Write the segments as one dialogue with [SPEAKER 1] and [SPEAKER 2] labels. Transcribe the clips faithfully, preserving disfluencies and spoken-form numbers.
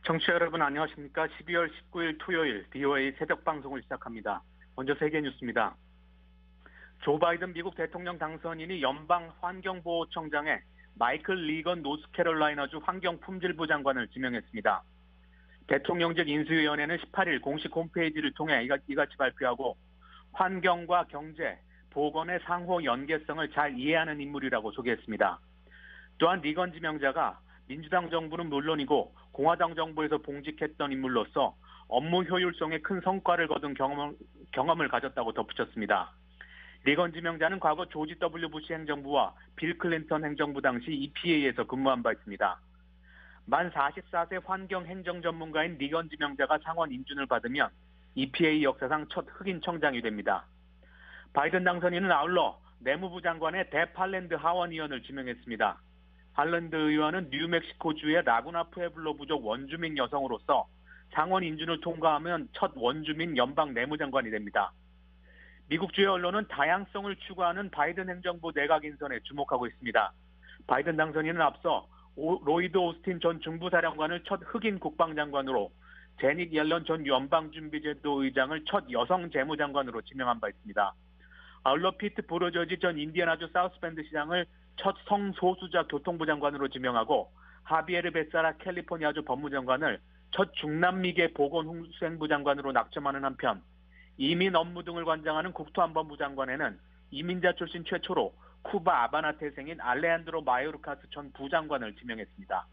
[SPEAKER 1] 청취자 여러분 안녕하십니까? 십이월 십구일 토요일 비오에이 새벽 방송을 시작합니다. 먼저 세계 뉴스입니다. 조 바이든 미국 대통령 당선인이 연방 환경보호청장에 마이클 리건 노스캐롤라이나주 환경품질부 장관을 지명했습니다. 대통령직 인수위원회는 십팔일 공식 홈페이지를 통해 이같이 발표하고 환경과 경제, 보건의 상호 연계성을 잘 이해하는 인물이라고 소개했습니다. 또한 리건 지명자가 민주당 정부는 물론이고 공화당 정부에서 봉직했던 인물로서 업무 효율성에 큰 성과를 거둔 경험, 경험을 가졌다고 덧붙였습니다. 리건 지명자는 과거 조지 더블유 부시 행정부와 빌 클린턴 행정부 당시 이피에이에서 근무한 바 있습니다. 만 마흔네 환경 행정 전문가인 리건 지명자가 상원 인준을 받으면 이피에이 역사상 첫 흑인 청장이 됩니다. 바이든 당선인은 아울러 내무부 장관의 데팔랜드 하원 의원을 지명했습니다. 할랜드 의원은 뉴멕시코주의 라구나 푸에블로 부족 원주민 여성으로서 상원 인준을 통과하면 첫 원주민 연방 내무장관이 됩니다. 미국 주요 언론은 다양성을 추구하는 바이든 행정부 내각 인선에 주목하고 있습니다. 바이든 당선인은 앞서 오, 로이드 오스틴 전 중부사령관을 첫 흑인 국방장관으로, 제닛 옐런 전 연방준비제도 의장을 첫 여성 재무장관으로 지명한 바 있습니다. 아울러 피트 부르저지 전 인디애나주 사우스밴드 시장을 첫 성소수자 교통부 장관으로 지명하고 하비에르 베사라 캘리포니아주 법무장관을 첫 중남미계 보건후생부 장관으로 낙점하는 한편 이민 업무 등을 관장하는 국토안보부 장관에는 이민자 출신 최초로 쿠바 아바나 태생인 알레한드로 마요르카스 전 부장관을 지명했습니다.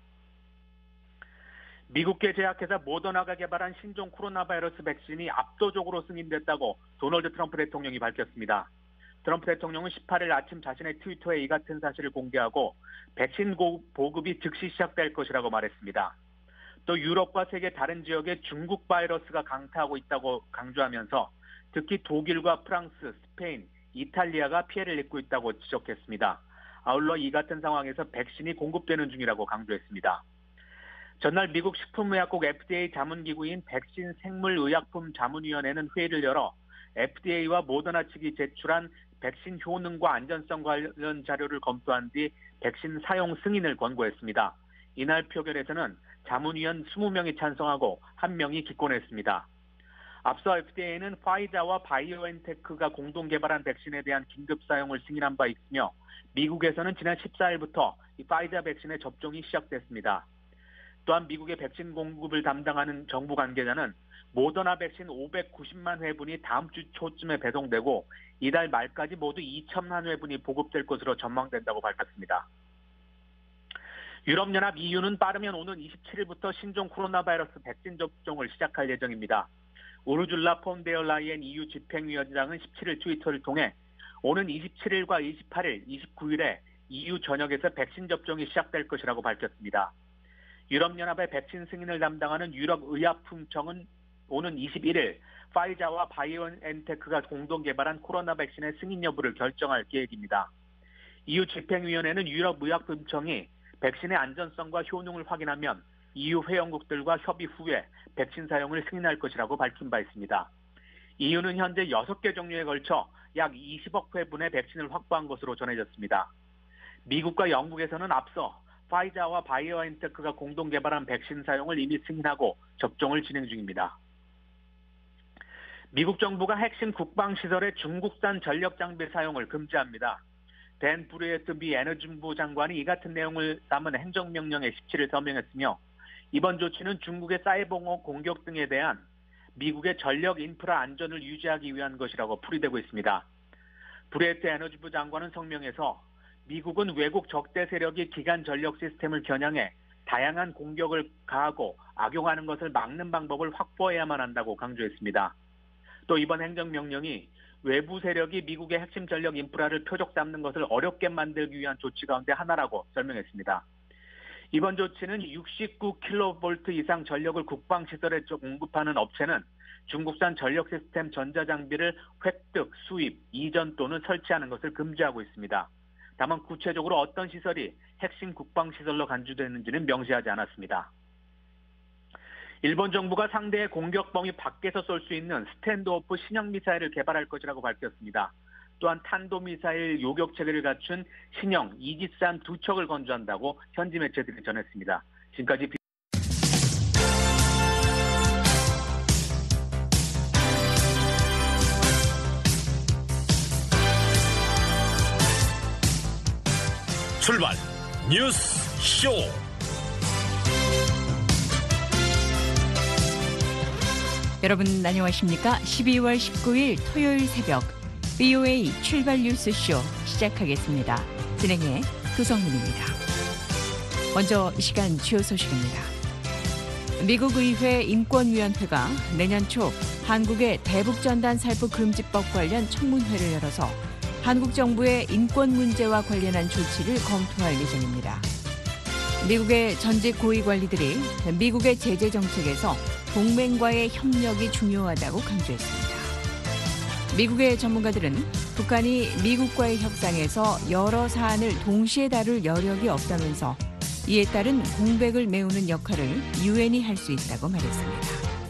[SPEAKER 1] 미국계 제약회사 모더나가 개발한 신종 코로나 바이러스 백신이 압도적으로 승인됐다고 도널드 트럼프 대통령이 밝혔습니다. 트럼프 대통령은 십팔일 아침 자신의 트위터에 이 같은 사실을 공개하고 백신 보급이 즉시 시작될 것이라고 말했습니다. 또 유럽과 세계 다른 지역에 중국 바이러스가 강타하고 있다고 강조하면서 특히 독일과 프랑스, 스페인, 이탈리아가 피해를 입고 있다고 지적했습니다. 아울러 이 같은 상황에서 백신이 공급되는 중이라고 강조했습니다. 전날 미국 식품의약국 에프디에이 자문기구인 백신 생물의약품 자문위원회는 회의를 열어 에프디에이와 모더나 측이 제출한 백신 효능과 안전성 관련 자료를 검토한 뒤 백신 사용 승인을 권고했습니다. 이날 표결에서는 자문위원 이십 명이 찬성하고 한 명이 기권했습니다. 앞서 에프디에이는 파이자와 바이오엔테크가 공동 개발한 백신에 대한 긴급 사용을 승인한 바 있으며 미국에서는 지난 십사일부터 이 파이자 백신의 접종이 시작됐습니다. 또한 미국의 백신 공급을 담당하는 정부 관계자는 모더나 백신 오백구십만 회분이 다음 주 초쯤에 배송되고 이달 말까지 모두 이천만 회분이 보급될 것으로 전망된다고 밝혔습니다. 유럽연합 이유는 빠르면 오는 이십칠일부터 신종 코로나 바이러스 백신 접종을 시작할 예정입니다. 우르줄라 폰데어 라이엔 이유 집행위원장은 십칠일 트위터를 통해 오는 이십칠일과 이십팔일, 이십구일에 이유 전역에서 백신 접종이 시작될 것이라고 밝혔습니다. 유럽연합의 백신 승인을 담당하는 유럽의약품청은 오는 이십일일 파이자와 바이오엔테크가 공동 개발한 코로나 백신의 승인 여부를 결정할 계획입니다. 이유 집행위원회는 유럽의약품청이 백신의 안전성과 효능을 확인하면 이유 회원국들과 협의 후에 백신 사용을 승인할 것이라고 밝힌 바 있습니다. 이유는 현재 여섯 개 종류에 걸쳐 약 이십억 회분의 백신을 확보한 것으로 전해졌습니다. 미국과 영국에서는 앞서 파이자와 바이오엔테크가 공동 개발한 백신 사용을 이미 승인하고 접종을 진행 중입니다. 미국 정부가 핵심 국방시설의 중국산 전력 장비 사용을 금지합니다. 댄 브루에트 미 에너지부 장관이 이 같은 내용을 담은 행정명령에 십칠일 서명했으며 이번 조치는 중국의 사이버 공격 등에 대한 미국의 전력 인프라 안전을 유지하기 위한 것이라고 풀이되고 있습니다. 브루에트 에너지부 장관은 성명에서 미국은 외국 적대 세력이 기간 전력 시스템을 겨냥해 다양한 공격을 가하고 악용하는 것을 막는 방법을 확보해야만 한다고 강조했습니다. 또 이번 행정명령이 외부 세력이 미국의 핵심 전력 인프라를 표적 삼는 것을 어렵게 만들기 위한 조치 가운데 하나라고 설명했습니다. 이번 조치는 육십구 킬로볼트 이상 전력을 국방시설에 공급하는 업체는 중국산 전력 시스템 전자장비를 획득, 수입, 이전 또는 설치하는 것을 금지하고 있습니다. 다만 구체적으로 어떤 시설이 핵심 국방시설로 간주되는지는 명시하지 않았습니다. 일본 정부가 상대의 공격 범위 밖에서 쏠 수 있는 스탠드오프 신형 미사일을 개발할 것이라고 밝혔습니다. 또한 탄도미사일 요격 체계를 갖춘 신형 이지스함 두 척을 건조한다고 현지 매체들이 전했습니다. 지금까지
[SPEAKER 2] 출발 뉴스 쇼.
[SPEAKER 3] 여러분 안녕하십니까? 십이월 십구일 토요일 새벽 브이오에이 출발 뉴스 쇼 시작하겠습니다. 진행의 도성민입니다. 먼저 이 시간 주요 소식입니다. 미국 의회 인권위원회가 내년 초 한국의 대북전단 살포 금지법 관련 청문회를 열어서 한국 정부의 인권 문제와 관련한 조치를 검토할 예정입니다. 미국의 전직 고위 관리들이 미국의 제재 정책에서 동맹과의 협력이 중요하다고 강조했습니다. 미국의 전문가들은 북한이 미국과의 협상에서 여러 사안을 동시에 다룰 여력이 없다면서 이에 따른 공백을 메우는 역할을 유엔이 할 수 있다고 말했습니다.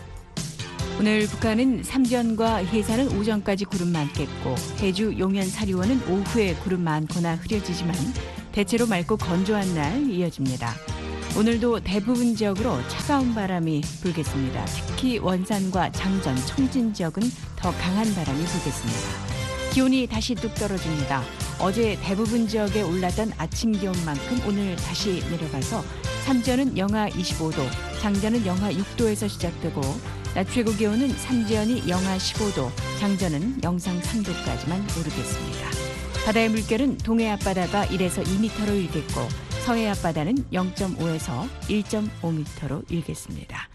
[SPEAKER 3] 오늘 북한은 삼전과 해산은 오전까지 구름 많겠고 해주 용현 사리원은 오후에 구름 많거나 흐려지지만 대체로 맑고 건조한 날 이어집니다. 오늘도 대부분 지역으로 차가운 바람이 불겠습니다. 특히 원산과 장전, 청진 지역은 더 강한 바람이 불겠습니다. 기온이 다시 뚝 떨어집니다. 어제 대부분 지역에 올랐던 아침 기온만큼 오늘 다시 내려가서 삼전은 영하 이십오도, 장전은 영하 육도에서 시작되고 낮 최고 기온은 삼지연이 영하 십오도, 장전은 영상 삼도까지만 오르겠습니다. 바다의 물결은 동해 앞바다가 일에서 이 미터로 일겠고 서해 앞바다는 영점오에서 일점오 미터로 일겠습니다.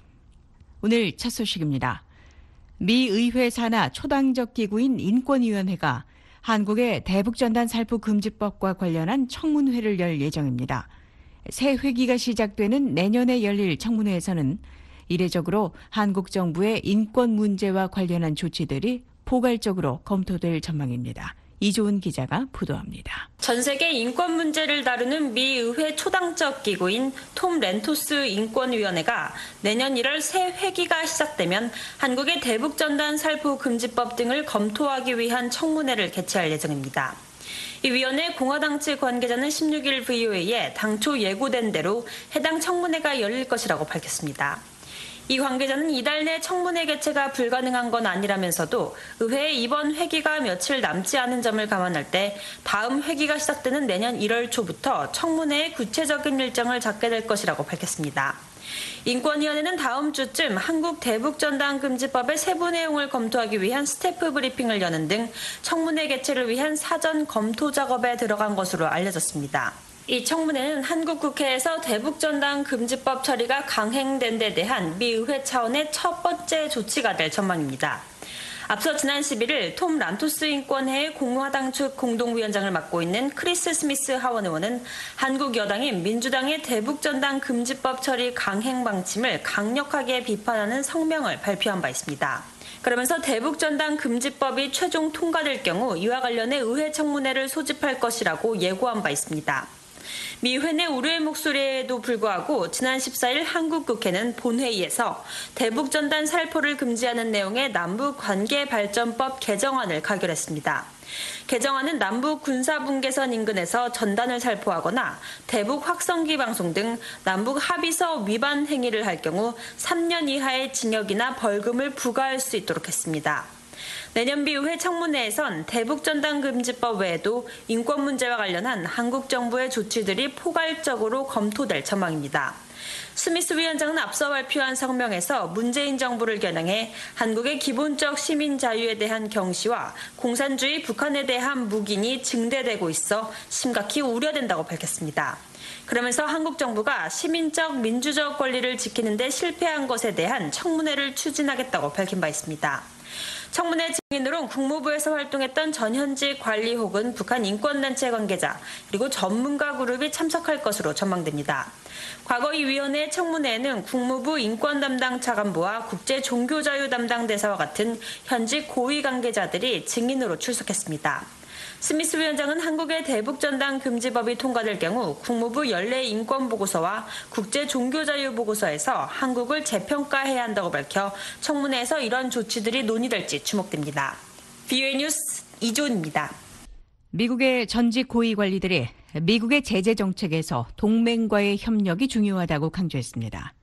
[SPEAKER 3] 오늘 첫 소식입니다. 미 의회 산하 초당적 기구인 인권위원회가 한국의 대북전단 살포 금지법과 관련한 청문회를 열 예정입니다. 새 회기가 시작되는 내년에 열릴 청문회에서는 이례적으로 한국 정부의 인권 문제와 관련한 조치들이 포괄적으로 검토될 전망입니다. 이조은 기자가 보도합니다.
[SPEAKER 4] 전 세계 인권 문제를 다루는 미 의회 초당적 기구인 톰 렌토스 인권위원회가 내년 일월 새 회기가 시작되면 한국의 대북전단 살포 금지법 등을 검토하기 위한 청문회를 개최할 예정입니다. 이 위원회 공화당 측 관계자는 십육일 브이오에이에 당초 예고된 대로 해당 청문회가 열릴 것이라고 밝혔습니다. 이 관계자는 이달 내 청문회 개최가 불가능한 건 아니라면서도 의회의 이번 회기가 며칠 남지 않은 점을 감안할 때 다음 회기가 시작되는 내년 일월 초부터 청문회의 구체적인 일정을 잡게 될 것이라고 밝혔습니다. 인권위원회는 다음 주쯤 한국 대북전단 금지법의 세부 내용을 검토하기 위한 스태프 브리핑을 여는 등 청문회 개최를 위한 사전 검토 작업에 들어간 것으로 알려졌습니다. 이 청문회는 한국 국회에서 대북전단 금지법 처리가 강행된 데 대한 미 의회 차원의 첫 번째 조치가 될 전망입니다. 앞서 지난 십일일 톰 란토스 인권회의 공화당 측 공동위원장을 맡고 있는 크리스 스미스 하원 의원은 한국 여당인 민주당의 대북전단 금지법 처리 강행 방침을 강력하게 비판하는 성명을 발표한 바 있습니다. 그러면서 대북전단 금지법이 최종 통과될 경우 이와 관련해 의회 청문회를 소집할 것이라고 예고한 바 있습니다. 미 의회 내 우려의 목소리에도 불구하고 지난 십사일 한국 국회는 본회의에서 대북전단 살포를 금지하는 내용의 남북관계발전법 개정안을 가결했습니다. 개정안은 남북 군사분계선 인근에서 전단을 살포하거나 대북 확성기 방송 등 남북 합의서 위반 행위를 할 경우 삼 년 이하의 징역이나 벌금을 부과할 수 있도록 했습니다. 내년 미 의회 청문회에선 대북전단 금지법 외에도 인권 문제와 관련한 한국 정부의 조치들이 포괄적으로 검토될 전망입니다. 스미스 위원장은 앞서 발표한 성명에서 문재인 정부를 겨냥해 한국의 기본적 시민 자유에 대한 경시와 공산주의 북한에 대한 묵인이 증대되고 있어 심각히 우려된다고 밝혔습니다. 그러면서 한국 정부가 시민적 민주적 권리를 지키는 데 실패한 것에 대한 청문회를 추진하겠다고 밝힌 바 있습니다. 청문회 증인으로 국무부에서 활동했던 전현직 관리 혹은 북한 인권단체 관계자 그리고 전문가 그룹이 참석할 것으로 전망됩니다. 과거 이 위원회 청문회에는 국무부 인권 담당 차관보와 국제 종교자유 담당 대사와 같은 현직 고위 관계자들이 증인으로 출석했습니다. 스미스 위원장은 한국의 대북전단 금지법이 통과될 경우 국무부 연례 인권보고서와 국제 종교자유 보고서에서 한국을 재평가해야 한다고 밝혀 청문회에서 이런 조치들이 논의될지 주목됩니다. 브이오에이 뉴스 이조은입니다.
[SPEAKER 3] 미국의 전직 고위 관리들이 미국의 제재 정책에서 동맹과의 협력이 중요하다고 강조했습니다.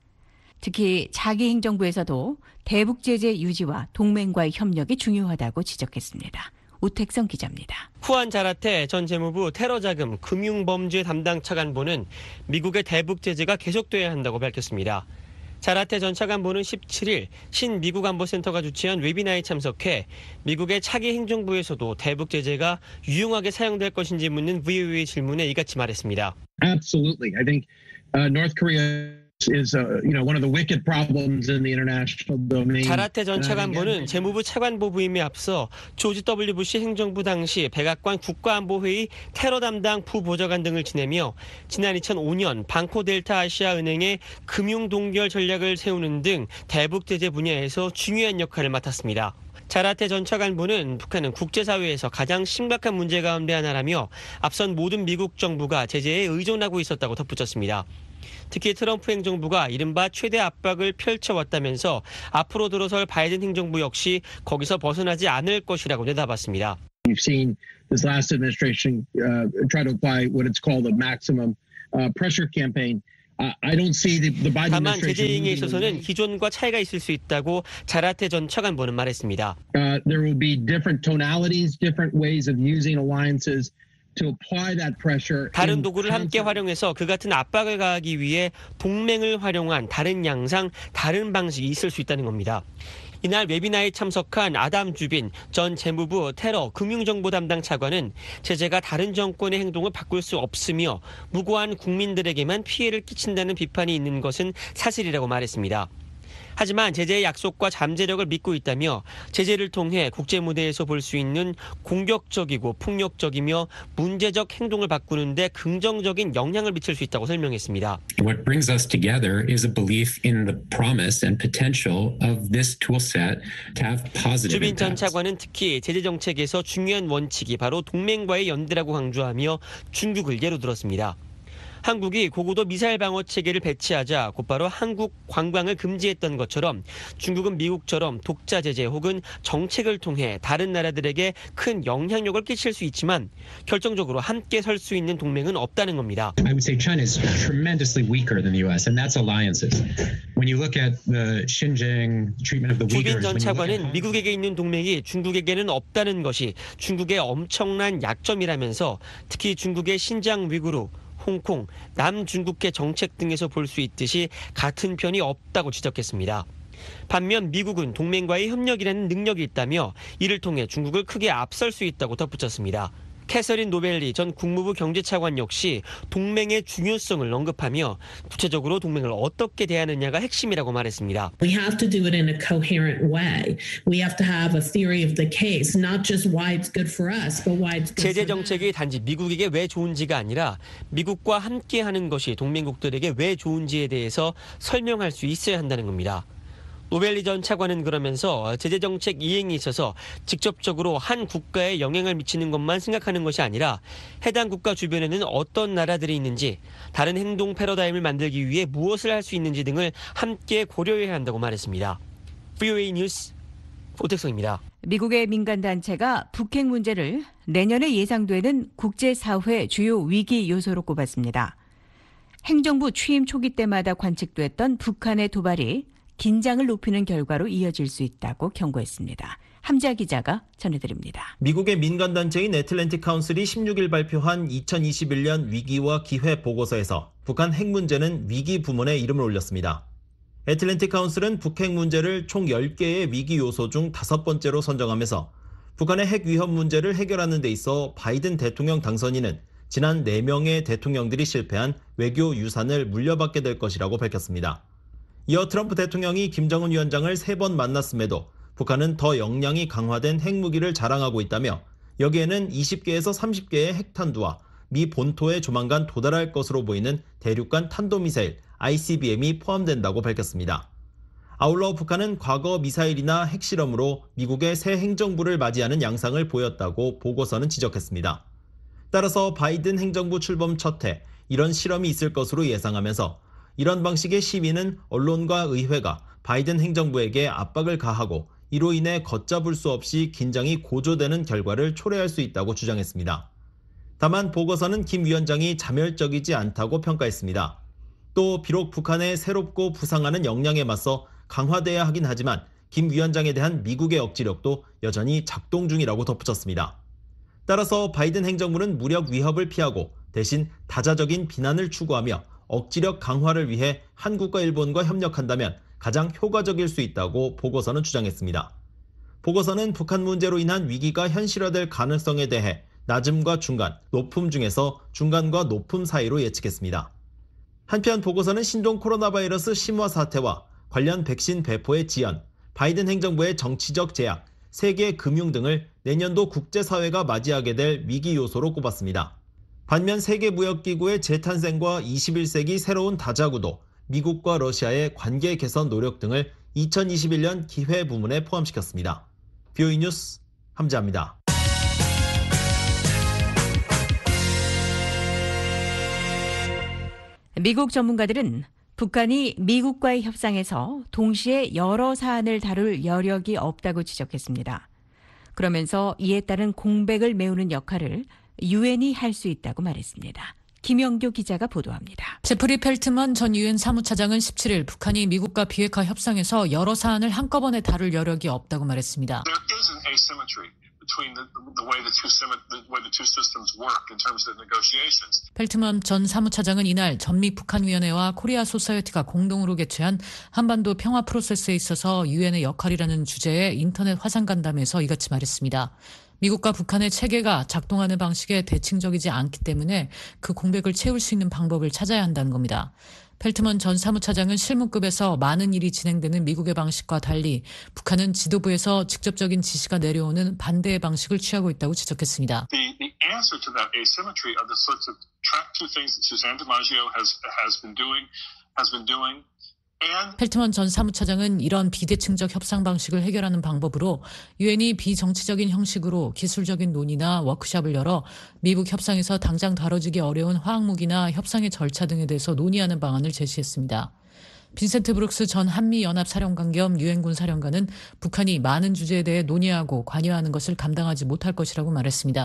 [SPEAKER 3] 특히 차기 행정부에서도 대북 제재 유지와 동맹과의 협력이 중요하다고 지적했습니다. 오택성 기자입니다.
[SPEAKER 5] 후안 자라테 전 재무부 테러자금 금융범죄 담당 차관보는 미국의 대북 제재가 계속돼야 한다고 밝혔습니다. 자라테 전 차관보는 십칠 일 신미국 안보센터가 주최한 웨비나에 참석해 미국의 차기 행정부에서도 대북 제재가 유용하게 사용될 것인지 묻는 브이오에이 질문에 이같이 말했습니다.
[SPEAKER 6] Absolutely. I think uh, North Korea is uh, you know one of the wicked problems in the international domain.
[SPEAKER 5] 자라테 전 차관보는 재무부 차관보 부임에 앞서 조지 더블유 부시 행정부 당시 백악관 국가안보회의 테러 담당 부보좌관 등을 지내며 지난 이천오 년 방코 델타 아시아 은행의 금융 동결 전략을 세우는 등 대북 제재 분야에서 중요한 역할을 맡았습니다. 자라테 전 차관보는 북한은 국제사회에서 가장 심각한 문제 가운데 하나라며 앞선 모든 미국 정부가 제재에 의존하고 있었다고 덧붙였습니다. 특히 트럼프 행정부가 이른바 최대 압박을 펼쳐왔다면서 앞으로 들어설 바이든 행정부 역시 거기서 벗어나지 않을 것이라고 내다봤습니다.
[SPEAKER 6] We've seen this last administration uh, try to apply what it's called a maximum uh, pressure campaign. Uh, I don't see the, the Biden
[SPEAKER 5] 다만
[SPEAKER 6] administration.
[SPEAKER 5] 제재 이행에 있어서는 기존과 차이가 있을 수 있다고 자라테 전 차관보는 말했습니다.
[SPEAKER 6] Uh, there will be different tonalities, different ways of using alliances. To apply that pressure
[SPEAKER 5] 다른 도구를 함께 활용해서 그 같은 압박을 가하기 위해 동맹을 활용한 다른 양상, 다른 방식이 있을 수 있다는 겁니다. 이날 웨비나에 참석한 아담 주빈 전 재무부 테러 금융정보 담당 차관은 제재가 다른 정권의 행동을 바꿀 수 없으며 무고한 국민들에게만 피해를 끼친다는 비판이 있는 것은 사실이라고 말했습니다. 하지만 제재의 약속과 잠재력을 믿고 있다며 제재를 통해 국제 무대에서 볼 수 있는 공격적이고 폭력적이며 문제적 행동을 바꾸는 데 긍정적인 영향을 미칠 수 있다고 설명했습니다.
[SPEAKER 7] What brings us together is a belief in the promise and potential of this toolset to have positive
[SPEAKER 5] 주빈 전
[SPEAKER 7] impacts.
[SPEAKER 5] 차관은 특히 제재 정책에서 중요한 원칙이 바로 동맹과의 연대라고 강조하며 중국을 예로 들었습니다. 한국이 고고도 미사일 방어 체계를 배치하자 곧바로 한국 관광을 금지했던 것처럼 중국은 미국처럼 독자 제재 혹은 정책을 통해 다른 나라들에게 큰 영향력을 끼칠 수 있지만 결정적으로 함께 설 수 있는 동맹은 없다는 겁니다.
[SPEAKER 8] I would say China is tremendously weaker than the U S, and that's alliances. When you look at the Xinjiang treatment of the
[SPEAKER 5] 주빈
[SPEAKER 8] Uyghurs,
[SPEAKER 5] 전
[SPEAKER 8] when you look
[SPEAKER 5] 차관은
[SPEAKER 8] at
[SPEAKER 5] 미국에게 있는 동맹이 중국에게는 없다는 것이 중국의 엄청난 약점이라면서 특히 중국의 신장 위구르 홍콩, 남중국해 정책 등에서 볼 수 있듯이 같은 편이 없다고 지적했습니다. 반면 미국은 동맹과의 협력이라는 능력이 있다며 이를 통해 중국을 크게 앞설 수 있다고 덧붙였습니다. 캐서린 노벨리 전 국무부 경제차관 역시 동맹의 중요성을 언급하며 구체적으로 동맹을 어떻게 대하느냐가 핵심이라고 말했습니다.
[SPEAKER 9] We have to do it in a coherent way. We have to have a theory of the case, not just why it's good for us, but why it's good
[SPEAKER 5] 제재
[SPEAKER 9] for them.
[SPEAKER 5] 정책이 단지 미국에게 왜 좋은지가 아니라 미국과 함께하는 것이 동맹국들에게 왜 좋은지에 대해서 설명할 수 있어야 한다는 겁니다. 노벨리 전 차관은 그러면서 제재 정책 이행에 있어서 직접적으로 한 국가에 영향을 미치는 것만 생각하는 것이 아니라 해당 국가 주변에는 어떤 나라들이 있는지, 다른 행동 패러다임을 만들기 위해 무엇을 할 수 있는지 등을 함께 고려해야 한다고 말했습니다. 브이오에이 뉴스 오택성입니다.
[SPEAKER 3] 미국의 민간단체가 북핵 문제를 내년에 예상되는 국제사회 주요 위기 요소로 꼽았습니다. 행정부 취임 초기 때마다 관측됐던 북한의 도발이 긴장을 높이는 결과로 이어질 수 있다고 경고했습니다. 함자 기자가 전해드립니다.
[SPEAKER 10] 미국의 민간단체인 애틀랜틱 카운슬이 십육 일 발표한 이천이십일 년 위기와 기회 보고서에서 북한 핵 문제는 위기 부문에 이름을 올렸습니다. 애틀랜틱 카운슬은 북핵 문제를 총 열 개의 위기 요소 중 다섯 번째로 선정하면서 북한의 핵 위협 문제를 해결하는 데 있어 바이든 대통령 당선인은 지난 네 명의 대통령들이 실패한 외교 유산을 물려받게 될 것이라고 밝혔습니다. 이어 트럼프 대통령이 김정은 위원장을 세 번 만났음에도 북한은 더 역량이 강화된 핵무기를 자랑하고 있다며 여기에는 이십 개에서 삼십 개의 핵탄두와 미 본토에 조만간 도달할 것으로 보이는 대륙간 탄도미사일 아이씨비엠이 포함된다고 밝혔습니다. 아울러 북한은 과거 미사일이나 핵실험으로 미국의 새 행정부를 맞이하는 양상을 보였다고 보고서는 지적했습니다. 따라서 바이든 행정부 출범 첫 해 이런 실험이 있을 것으로 예상하면서 이런 방식의 시위는 언론과 의회가 바이든 행정부에게 압박을 가하고 이로 인해 걷잡을 수 없이 긴장이 고조되는 결과를 초래할 수 있다고 주장했습니다. 다만 보고서는 김 위원장이 자멸적이지 않다고 평가했습니다. 또 비록 북한의 새롭고 부상하는 역량에 맞서 강화돼야 하긴 하지만 김 위원장에 대한 미국의 억지력도 여전히 작동 중이라고 덧붙였습니다. 따라서 바이든 행정부는 무력 위협을 피하고 대신 다자적인 비난을 추구하며 억지력 강화를 위해 한국과 일본과 협력한다면 가장 효과적일 수 있다고 보고서는 주장했습니다. 보고서는 북한 문제로 인한 위기가 현실화될 가능성에 대해 낮음과 중간, 높음 중에서 중간과 높음 사이로 예측했습니다. 한편 보고서는 신종 코로나 바이러스 심화 사태와 관련 백신 배포의 지연, 바이든 행정부의 정치적 제약, 세계 금융 등을 내년도 국제사회가 맞이하게 될 위기 요소로 꼽았습니다. 반면 세계무역기구의 재탄생과 이십일 세기 새로운 다자구도, 미국과 러시아의 관계 개선 노력 등을 이천이십일 년 기회 부문에 포함시켰습니다. 비오이 뉴스 함재합니다.
[SPEAKER 3] 미국 전문가들은 북한이 미국과의 협상에서 동시에 여러 사안을 다룰 여력이 없다고 지적했습니다. 그러면서 이에 따른 공백을 메우는 역할을 유엔이 할 수 있다고 말했습니다. 김영교 기자가 보도합니다.
[SPEAKER 11] 제프리 펠트먼 전 유엔 사무차장은 십칠 일 북한이 미국과 비핵화 협상에서 여러 사안을 한꺼번에 다룰 여력이 없다고 말했습니다. 펠트먼 전 사무차장은 이날 전미 북한위원회와 코리아 소사이어티가 공동으로 개최한 한반도 평화 프로세스에 있어서 유엔의 역할이라는 주제의 인터넷 화상 간담회에서 이같이 말했습니다. 미국과 북한의 체계가 작동하는 방식에 대칭적이지 않기 때문에 그 공백을 채울 수 있는 방법을 찾아야 한다는 겁니다. 펠트먼 전 사무차장은 실무급에서 많은 일이 진행되는 미국의 방식과 달리 북한은 지도부에서 직접적인 지시가 내려오는 반대의 방식을 취하고 있다고 지적했습니다.
[SPEAKER 12] The, the answer to that asymmetry are the sorts of track two things that Suzanne DiMaggio has, has been doing, has been doing.
[SPEAKER 11] 펠트먼 전 사무차장은 이런 비대칭적 협상 방식을 해결하는 방법으로 유엔이 비정치적인 형식으로 기술적인 논의나 워크숍을 열어 미국 협상에서 당장 다뤄지기 어려운 화학무기나 협상의 절차 등에 대해서 논의하는 방안을 제시했습니다. 빈센트 브룩스 전 한미연합사령관 겸 유엔군 사령관은 북한이 많은 주제에 대해 논의하고 관여하는 것을 감당하지 못할 것이라고 말했습니다.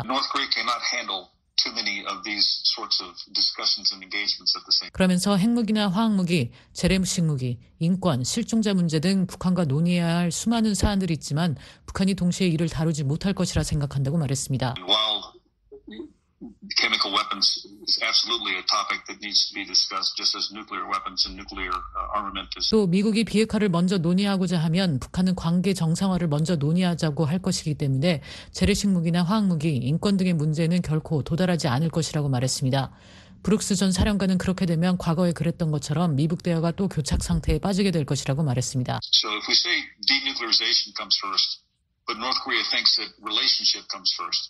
[SPEAKER 11] 그러면서 핵무기나 화학무기, 재래식 무기, 인권, 실종자 문제 등 북한과 논의해야 할 수많은 사안들이 있지만 북한이 동시에 이를 다루지 못할 것이라 생각한다고 말했습니다.
[SPEAKER 12] Chemical weapons is absolutely a topic that needs to be discussed just as nuclear weapons and nuclear armament is.
[SPEAKER 11] 또 미국이 비핵화를 먼저 논의하고자 하면 북한은 관계 정상화를 먼저 논의하자고 할 것이기 때문에 재래식 무기나 화학무기, 인권 등의 문제는 결코 도달하지 않을 것이라고 말했습니다. 브룩스 전 사령관은 그렇게 되면 과거에 그랬던 것처럼 미북 대화가 또 교착 상태에 빠지게 될 것이라고 말했습니다.
[SPEAKER 12] So if we say denuclearization comes first, but North Korea thinks that relationship comes first.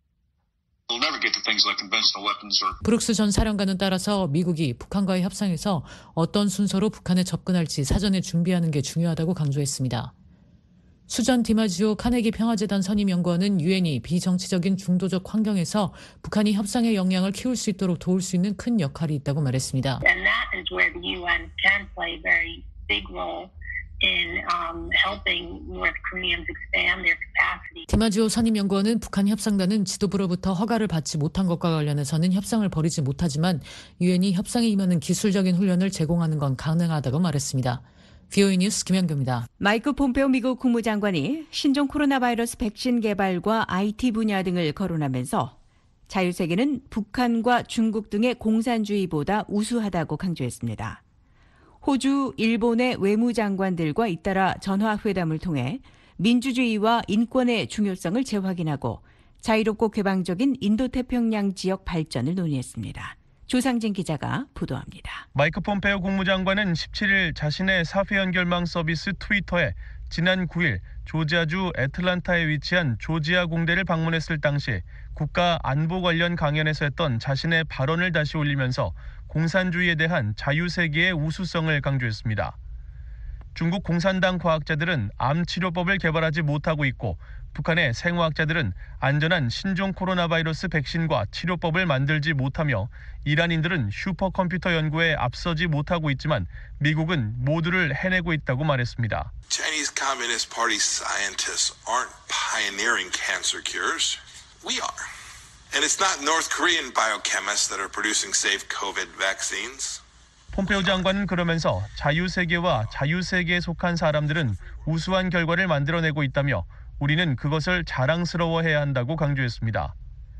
[SPEAKER 11] 브룩스 전 사령관은 따라서 미국이 북한과의 협상에서 어떤 순서로 북한에 접근할지 사전에 준비하는 게 중요하다고 강조했습니다. 수전 디마지오 카네기 평화재단 선임연구원은 유엔이 비정치적인 중도적 환경에서 북한이 협상의 역량을 키울 수 있도록 도울 수 있는 큰 역할이 있다고 말했습니다.
[SPEAKER 13] And that is where the U N can play a very big role. in um, helping North Koreans expand their capacity.
[SPEAKER 11] 디마지오 선임연구원은 북한 협상단은 지도부로부터 허가를 받지 못한 것과 관련해서는 협상을 벌이지 못하지만 유엔이 협상에 임하는 기술적인 훈련을 제공하는 건 가능하다고 말했습니다. 비오이 뉴스 김현규입니다.
[SPEAKER 3] 마이크 폼페오 미국 국무장관이 신종 코로나 바이러스 백신 개발과 아이티 분야 등을 거론하면서 자유세계는 북한과 중국 등의 공산주의보다 우수하다고 강조했습니다. 호주, 일본의 외무장관들과 잇따라 전화회담을 통해 민주주의와 인권의 중요성을 재확인하고 자유롭고 개방적인 인도태평양 지역 발전을 논의했습니다. 조상진 기자가 보도합니다.
[SPEAKER 14] 마이크 폼페오 국무장관은 십칠 일 자신의 사회 연결망 서비스 트위터에 지난 구 일 조지아주 애틀란타에 위치한 조지아 공대를 방문했을 당시 국가 안보 관련 강연에서 했던 자신의 발언을 다시 올리면서 공산주의에 대한 자유세계의 우수성을 강조했습니다. 중국 공산당 과학자들은 암 치료법을 개발하지 못하고 있고 북한의 생화학자들은 안전한 신종 코로나 바이러스 백신과 치료법을 만들지 못하며 이란인들은 슈퍼컴퓨터 연구에 앞서지 못하고 있지만 미국은 모두를 해내고 있다고 말했습니다.
[SPEAKER 15] Chinese Communist Party scientists aren't pioneering cancer cures. We are. And it's not North Korean biochemists that are producing safe COVID vaccines.
[SPEAKER 14] 폼페오 장관은 그러면서 자유세계와 자유세계에 속한 사람들은 우수한 결과를 만들어내고 있다며 우리는 그것을 자랑스러워해야 한다고 강조했습니다.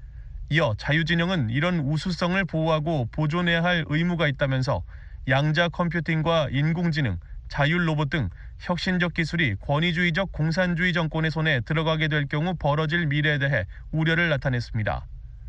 [SPEAKER 14] 이어 자유진영은 이런 우수성을 보호하고 보존해야 할 의무가 있다면서 양자 컴퓨팅과 인공지능, 자율로봇 등 혁신적 기술이 권위주의적 공산주의 정권의 손에 들어가게 될 경우 벌어질 미래에 대해 우려를 나타냈습니다.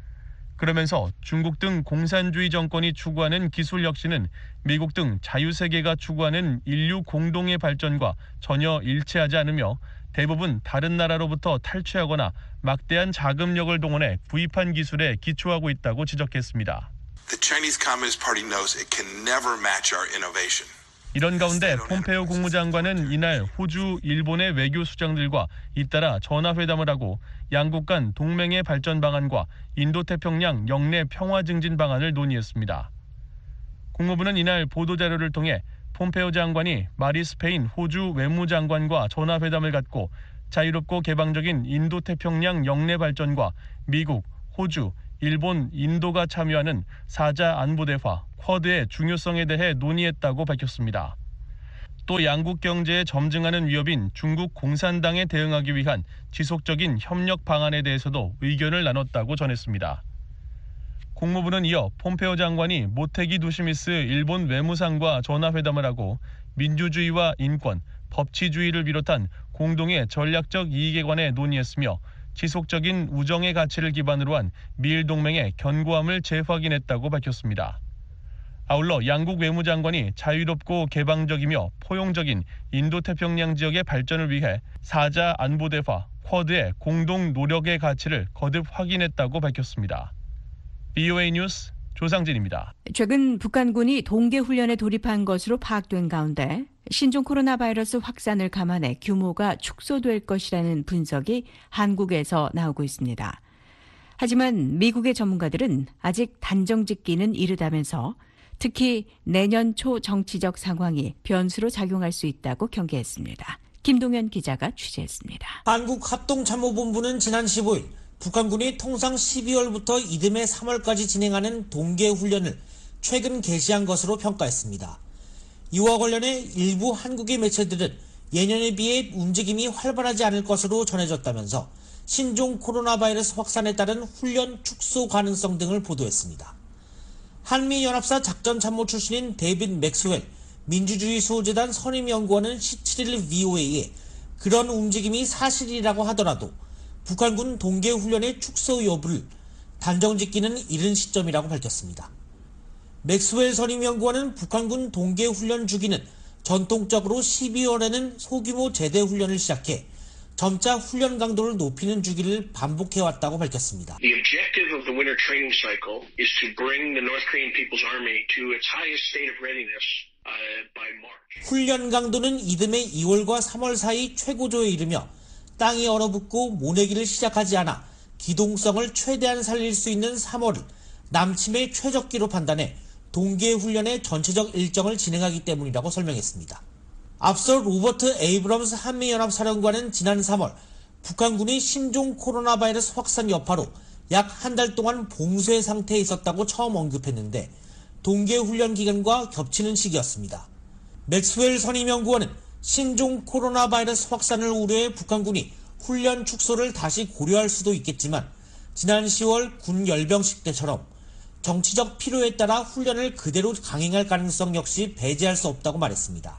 [SPEAKER 14] 그러면서 중국 등 공산주의 정권이 추구하는 기술 혁신은 미국 등 자유세계가 추구하는 인류 공동의 발전과 전혀 일치하지 않으며 대부분 다른 나라로부터 탈취하거나 막대한 자금력을 동원해 구입한 기술에 기초하고 있다고 지적했습니다.
[SPEAKER 15] The Chinese Communist Party knows it can never match our innovation.
[SPEAKER 14] 이런 가운데 폼페오 국무장관은 이날 호주, 일본의 외교 수장들과 잇따라 전화회담을 하고 양국 간 동맹의 발전 방안과 인도태평양 영내 평화 증진 방안을 논의했습니다. 국무부는 이날 보도자료를 통해 폼페오 장관이 마리 스페인 호주 외무장관과 전화회담을 갖고 자유롭고 개방적인 인도태평양 영내 발전과 미국, 호주, 일본, 인도가 참여하는 사자 안보대화, 쿼드의 중요성에 대해 논의했다고 밝혔습니다. 또 양국 경제에 점증하는 위협인 중국 공산당에 대응하기 위한 지속적인 협력 방안에 대해서도 의견을 나눴다고 전했습니다. 국무부는 이어 폼페오 장관이 모테기 두시미스 일본 외무상과 전화회담을 하고 민주주의와 인권, 법치주의를 비롯한 공동의 전략적 이익에 관해 논의했으며 지속적인 우정의 가치를 기반으로 한 미일 동맹의 견고함을 재확인했다고 밝혔습니다. 아울러 양국 외무장관이 자유롭고 개방적이며 포용적인 인도태평양 지역의 발전을 위해 사자 안보대화, 쿼드의 공동 노력의 가치를 거듭 확인했다고 밝혔습니다. 비오에이 뉴스 조상진입니다.
[SPEAKER 3] 최근 북한군이 동계훈련에 돌입한 것으로 파악된 가운데 신종 코로나 바이러스 확산을 감안해 규모가 축소될 것이라는 분석이 한국에서 나오고 있습니다. 하지만 미국의 전문가들은 아직 단정짓기는 이르다면서 특히 내년 초 정치적 상황이 변수로 작용할 수 있다고 경계했습니다. 김동현 기자가 취재했습니다.
[SPEAKER 16] 한국합동참모본부는 지난 십오일 북한군이 통상 십이월부터 이듬해 삼월까지 진행하는 동계훈련을 최근 개시한 것으로 평가했습니다. 이와 관련해 일부 한국의 매체들은 예년에 비해 움직임이 활발하지 않을 것으로 전해졌다면서 신종 코로나 바이러스 확산에 따른 훈련 축소 가능성 등을 보도했습니다. 한미연합사 작전참모 출신인 데이빗 맥스웰 민주주의 수호재단 선임연구원은 십칠일 비오에이에 그런 움직임이 사실이라고 하더라도 북한군 동계훈련의 축소 여부를 단정짓기는 이른 시점이라고 밝혔습니다. 맥스웰 선임연구원은 북한군 동계훈련 주기는 전통적으로 십이월에는 소규모 제대훈련을 시작해 점차 훈련 강도를 높이는 주기를 반복해왔다고 밝혔습니다.
[SPEAKER 17] The objective of the winter training cycle is to bring the North Korean People's Army to its highest state of readiness uh, by March.
[SPEAKER 16] 훈련 강도는 이듬해 이월과 삼월 사이 최고조에 이르며 땅이 얼어붙고 모내기를 시작하지 않아 기동성을 최대한 살릴 수 있는 삼월을 남침의 최적기로 판단해 동계훈련의 전체적 일정을 진행하기 때문이라고 설명했습니다. 앞서 로버트 에이브럼스 한미연합사령관은 지난 삼월 북한군이 신종 코로나 바이러스 확산 여파로 약 한 달 동안 봉쇄 상태에 있었다고 처음 언급했는데 동계훈련 기간과 겹치는 시기였습니다. 맥스웰 선임연구원은 신종 코로나 바이러스 확산을 우려해 북한군이 훈련 축소를 다시 고려할 수도 있겠지만 지난 시월 군 열병식 때처럼 정치적 필요에 따라 훈련을 그대로 강행할 가능성 역시 배제할 수 없다고 말했습니다.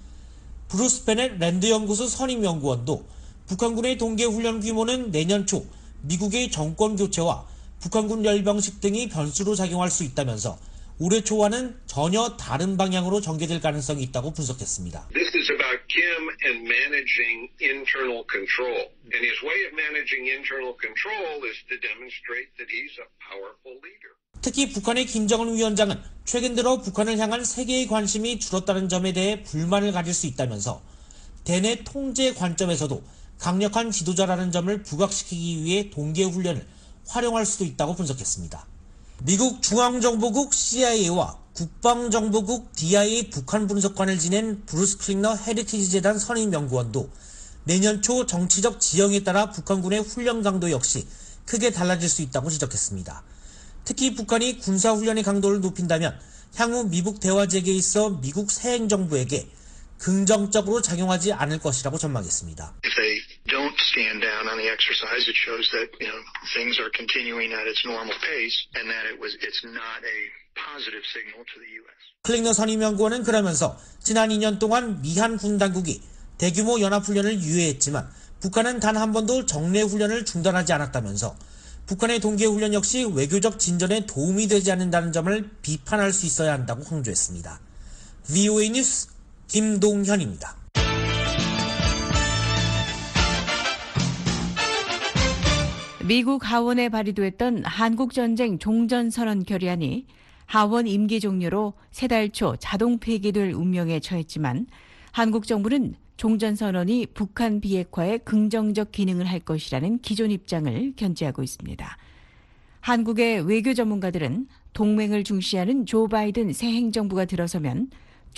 [SPEAKER 16] 브루스 베넷 랜드연구소 선임연구원도 북한군의 동계훈련 규모는 내년 초 미국의 정권 교체와 북한군 열병식 등이 변수로 작용할 수 있다면서 올해 초와는 전혀 다른 방향으로 전개될 가능성이 있다고 분석했습니다.
[SPEAKER 17] This is about Kim and managing internal control. And his way of managing internal control is to demonstrate that he's a powerful leader.
[SPEAKER 16] 특히 북한의 김정은 위원장은 최근 들어 북한을 향한 세계의 관심이 줄었다는 점에 대해 불만을 가질 수 있다면서 대내 통제 관점에서도 강력한 지도자라는 점을 부각시키기 위해 동계훈련을 활용할 수도 있다고 분석했습니다. 미국 중앙정보국 씨아이에이와 국방정보국 디아이에이 북한 분석관을 지낸 브루스 클리너 헤리티지 재단 선임연구원도 내년 초 정치적 지형에 따라 북한군의 훈련 강도 역시 크게 달라질 수 있다고 지적했습니다. 특히 북한이 군사훈련의 강도를 높인다면 향후 미북 대화 재개에 있어 미국 새 행정부에게 긍정적으로 작용하지 않을 것이라고 전망했습니다.
[SPEAKER 18] If they don't stand down on the exercise, it shows that, you know, things are continuing at its normal pace and that it was it's not a positive signal to the U S.
[SPEAKER 16] 클링너 선임연구원은 그러면서 지난 이 년 동안 미한 군 당국이 대규모 연합훈련을 유예했지만 북한은 단 한 번도 정례훈련을 중단하지 않았다면서 북한의 동계훈련 역시 외교적 진전에 도움이 되지 않는다는 점을 비판할 수 있어야 한다고 강조했습니다. 브이오에이 뉴스 김동현입니다.
[SPEAKER 3] 미국 하원에 발의됐던 한국전쟁 종전선언 결의안이 하원 임기 종료로 세 달 초 자동 폐기될 운명에 처했지만 한국 정부는 종전선언이 북한 비핵화에 긍정적 기능을 할 것이라는 기존 입장을 견지하고 있습니다. 한국의 외교 전문가들은 동맹을 중시하는 조 바이든 새 행정부가 들어서면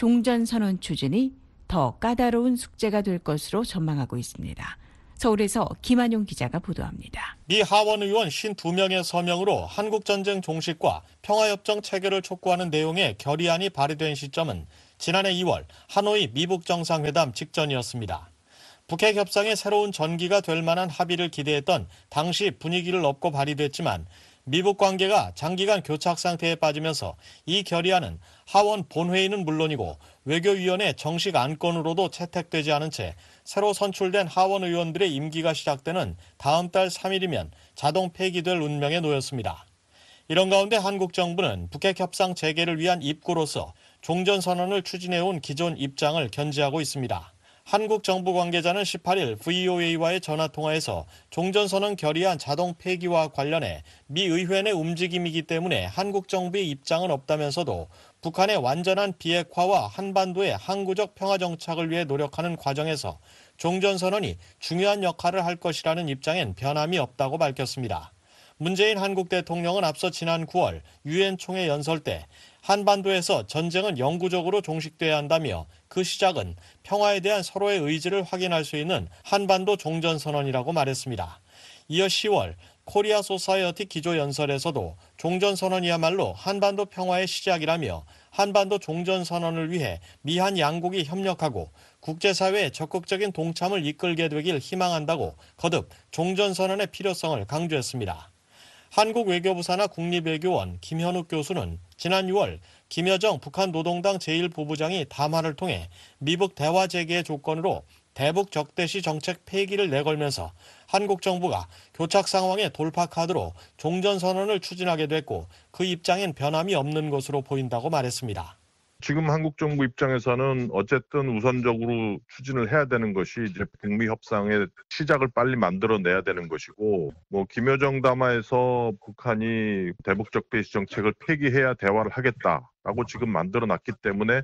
[SPEAKER 3] 종전선언 추진이 더 까다로운 숙제가 될 것으로 전망하고 있습니다. 서울에서 김한용 기자가 보도합니다.
[SPEAKER 19] 미 하원 의원 오십이 명의 서명으로 한국전쟁 종식과 평화협정 체결을 촉구하는 내용의 결의안이 발의된 시점은 지난해 이월 하노이 미북 정상회담 직전이었습니다. 북핵 협상의 새로운 전기가 될 만한 합의를 기대했던 당시 분위기를 업고 발의됐지만 미북 관계가 장기간 교착 상태에 빠지면서 이 결의안은 하원 본회의는 물론이고 외교위원회 정식 안건으로도 채택되지 않은 채 새로 선출된 하원 의원들의 임기가 시작되는 다음 달 삼 일이면 자동 폐기될 운명에 놓였습니다. 이런 가운데 한국 정부는 북핵 협상 재개를 위한 입구로서 종전선언을 추진해온 기존 입장을 견지하고 있습니다. 한국 정부 관계자는 십팔 일 브이오에이와의 전화통화에서 종전선언 결의안 자동 폐기와 관련해 미 의회 내 움직임이기 때문에 한국 정부의 입장은 없다면서도 북한의 완전한 비핵화와 한반도의 항구적 평화 정착을 위해 노력하는 과정에서 종전선언이 중요한 역할을 할 것이라는 입장엔 변함이 없다고 밝혔습니다. 문재인 한국 대통령은 앞서 지난 구월 유엔 총회 연설 때 한반도에서 전쟁은 영구적으로 종식돼야 한다며 그 시작은 평화에 대한 서로의 의지를 확인할 수 있는 한반도 종전선언이라고 말했습니다. 이어 시월 코리아 소사이어티 기조연설에서도 종전선언이야말로 한반도 평화의 시작이라며 한반도 종전선언을 위해 미한 양국이 협력하고 국제사회의 적극적인 동참을 이끌게 되길 희망한다고 거듭 종전선언의 필요성을 강조했습니다. 한국 외교부 산하 국립외교원 김현욱 교수는 지난 유월 김여정 북한 노동당 제일 부부장이 담화를 통해 미북 대화 재개의 조건으로 대북 적대시 정책 폐기를 내걸면서 한국 정부가 교착 상황의 돌파 카드로 종전선언을 추진하게 됐고 그 입장엔 변함이 없는 것으로 보인다고 말했습니다.
[SPEAKER 20] 지금 한국 정부 입장에서는 어쨌든 우선적으로 추진을 해야 되는 것이 이제 북미 협상의 시작을 빨리 만들어내야 되는 것이고, 뭐 김여정 담화에서 북한이 대북 적대시 정책을 폐기해야 대화를 하겠다라고 지금 만들어놨기 때문에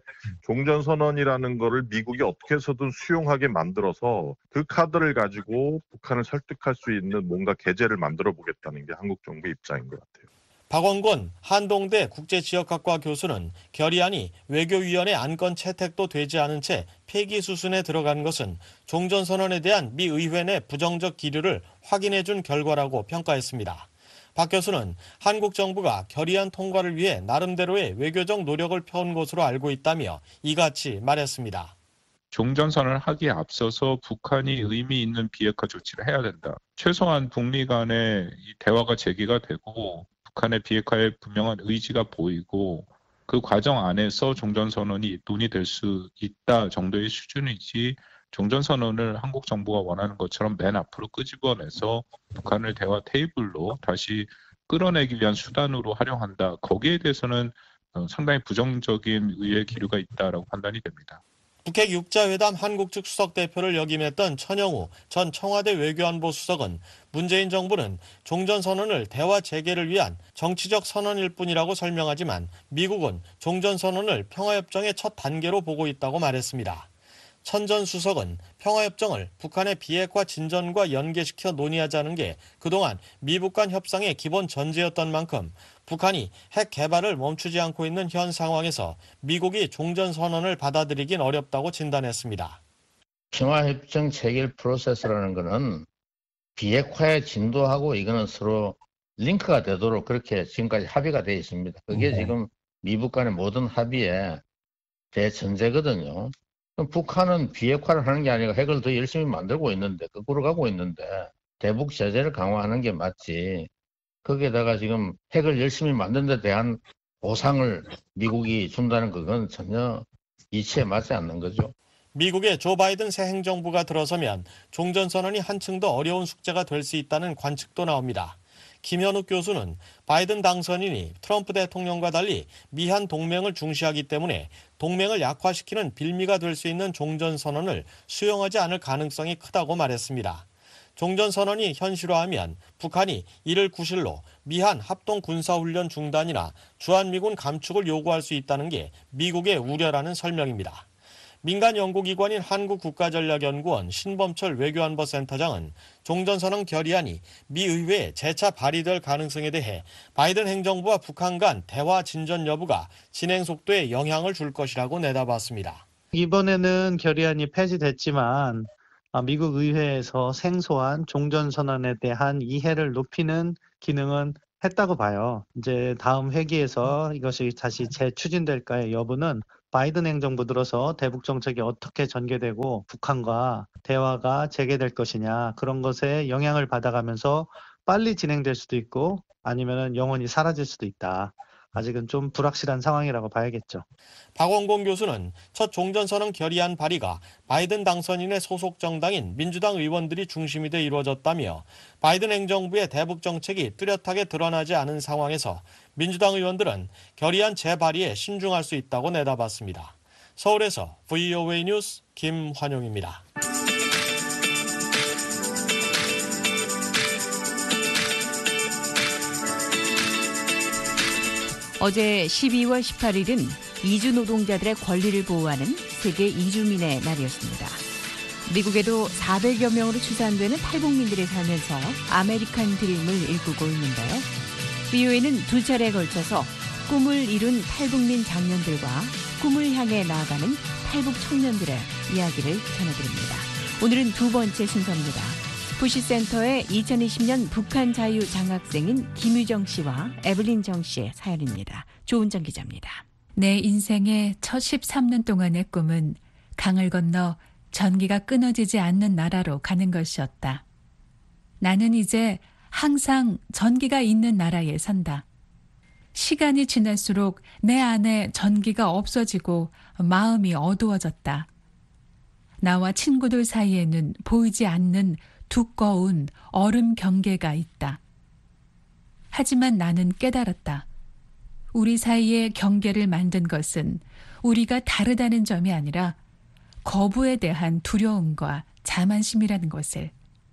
[SPEAKER 20] 종전선언이라는 거를 미국이 어떻게 해서든 수용하게 만들어서 그 카드를 가지고 북한을 설득할 수 있는 뭔가 계제를 만들어 보겠다는 게 한국 정부의 입장인 것 같아요.
[SPEAKER 19] 박원곤 한동대 국제지역학과 교수는 결의안이 외교위원회 안건 채택도 되지 않은 채 폐기 수순에 들어간 것은 종전선언에 대한 미 의회 내 부정적 기류를 확인해준 결과라고 평가했습니다. 박 교수는 한국 정부가 결의안 통과를 위해 나름대로의 외교적 노력을 펴온 것으로 알고 있다며 이같이 말했습니다.
[SPEAKER 21] 종전선언을 하기에 앞서서 북한이 의미 있는 비핵화 조치를 해야 된다. 최소한 북미 간의 이 대화가 재개가 되고 북한의 비핵화에 분명한 의지가 보이고 그 과정 안에서 종전선언이 논의될 수 있다 정도의 수준이지 종전선언을 한국 정부가 원하는 것처럼 맨 앞으로 끄집어내서 북한을 대화 테이블로 다시 끌어내기 위한 수단으로 활용한다. 거기에 대해서는 상당히 부정적인 의의 기류가 있다라고 판단이 됩니다.
[SPEAKER 19] 북핵 육 자 회담 한국 측 수석 대표를 역임했던 천영우 전 청와대 외교안보 수석은 문재인 정부는 종전선언을 대화 재개를 위한 정치적 선언일 뿐이라고 설명하지만 미국은 종전선언을 평화협정의 첫 단계로 보고 있다고 말했습니다. 천 전 수석은 평화협정을 북한의 비핵화 진전과 연계시켜 논의하자는 게 그동안 미북 간 협상의 기본 전제였던 만큼 북한이 핵 개발을 멈추지 않고 있는 현 상황에서 미국이 종전선언을 받아들이긴 어렵다고 진단했습니다.
[SPEAKER 22] 평화협정 체결 프로세스라는 것은 비핵화의 진도하고 이거는 서로 링크가 되도록 그렇게 지금까지 합의가 되어 있습니다. 그게 네. 지금 미북 간의 모든 합의의 대전제거든요. 그럼 북한은 비핵화를 하는 게 아니라 핵을 더 열심히 만들고 있는데, 거꾸로 가고 있는데, 대북 제재를 강화하는 게 맞지. 거기에다가 지금 핵을 열심히 만든 데 대한 보상을 미국이 준다는 그건 전혀 이치에 맞지 않는 거죠.
[SPEAKER 19] 미국의 조 바이든 새 행정부가 들어서면 종전선언이 한층 더 어려운 숙제가 될 수 있다는 관측도 나옵니다. 김현욱 교수는 바이든 당선인이 트럼프 대통령과 달리 미한 동맹을 중시하기 때문에 동맹을 약화시키는 빌미가 될 수 있는 종전선언을 수용하지 않을 가능성이 크다고 말했습니다. 종전선언이 현실화하면 북한이 이를 구실로 미한 합동군사훈련 중단이나 주한미군 감축을 요구할 수 있다는 게 미국의 우려라는 설명입니다. 민간 연구기관인 한국국가전략연구원 신범철 외교안보센터장은 종전선언 결의안이 미 의회에 재차 발의될 가능성에 대해 바이든 행정부와 북한 간 대화 진전 여부가 진행 속도에 영향을 줄 것이라고 내다봤습니다.
[SPEAKER 1] 이번에는 결의안이 폐지됐지만 미국 의회에서 생소한 종전선언에 대한 이해를 높이는 기능은 했다고 봐요. 이제 다음 회기에서 이것이 다시 재추진될까의 여부는 바이든 행정부 들어서 대북 정책이 어떻게 전개되고 북한과 대화가 재개될 것이냐, 그런 것에 영향을 받아가면서 빨리 진행될 수도 있고 아니면 영원히 사라질 수도 있다. 아직은 좀 불확실한 상황이라고 봐야겠죠.
[SPEAKER 19] 박원공 교수는 첫 종전선언 결의안 발의가 바이든 당선인의 소속 정당인 민주당 의원들이 중심이 돼 이루어졌다며 바이든 행정부의 대북 정책이 뚜렷하게 드러나지 않은 상황에서 민주당 의원들은 결의안 재발의에 신중할 수 있다고 내다봤습니다. 서울에서 브이오에이 뉴스 김환용입니다.
[SPEAKER 3] 어제 십이월 십팔일은 이주 노동자들의 권리를 보호하는 세계 이주민의 날이었습니다. 미국에도 사백여 명으로 추산되는 탈북민들이 살면서 아메리칸 드림을 일구고 있는데요. 브이오에이는 두 차례에 걸쳐서 꿈을 이룬 탈북민 장년들과 꿈을 향해 나아가는 탈북 청년들의 이야기를 전해드립니다. 오늘은 두 번째 순서입니다. 부시센터의 이천이십 년 북한 자유 장학생인 김유정 씨와 에블린 정 씨의 사연입니다. 조은정 기자입니다.
[SPEAKER 2] 내 인생의 첫 십삼 년 동안의 꿈은 강을 건너 전기가 끊어지지 않는 나라로 가는 것이었다. 나는 이제 항상 전기가 있는 나라에 산다. 시간이 지날수록 내 안에 전기가 없어지고 마음이 어두워졌다. 나와 친구들 사이에는 보이지 않는 두꺼운 얼음 경계가 있다. 하지만 나는 깨달았다. 우리 사이에 경계를 만든 것은 우리가 다르다는 점이 아니라 거부에 대한 두려움과 자만심이라는 것을.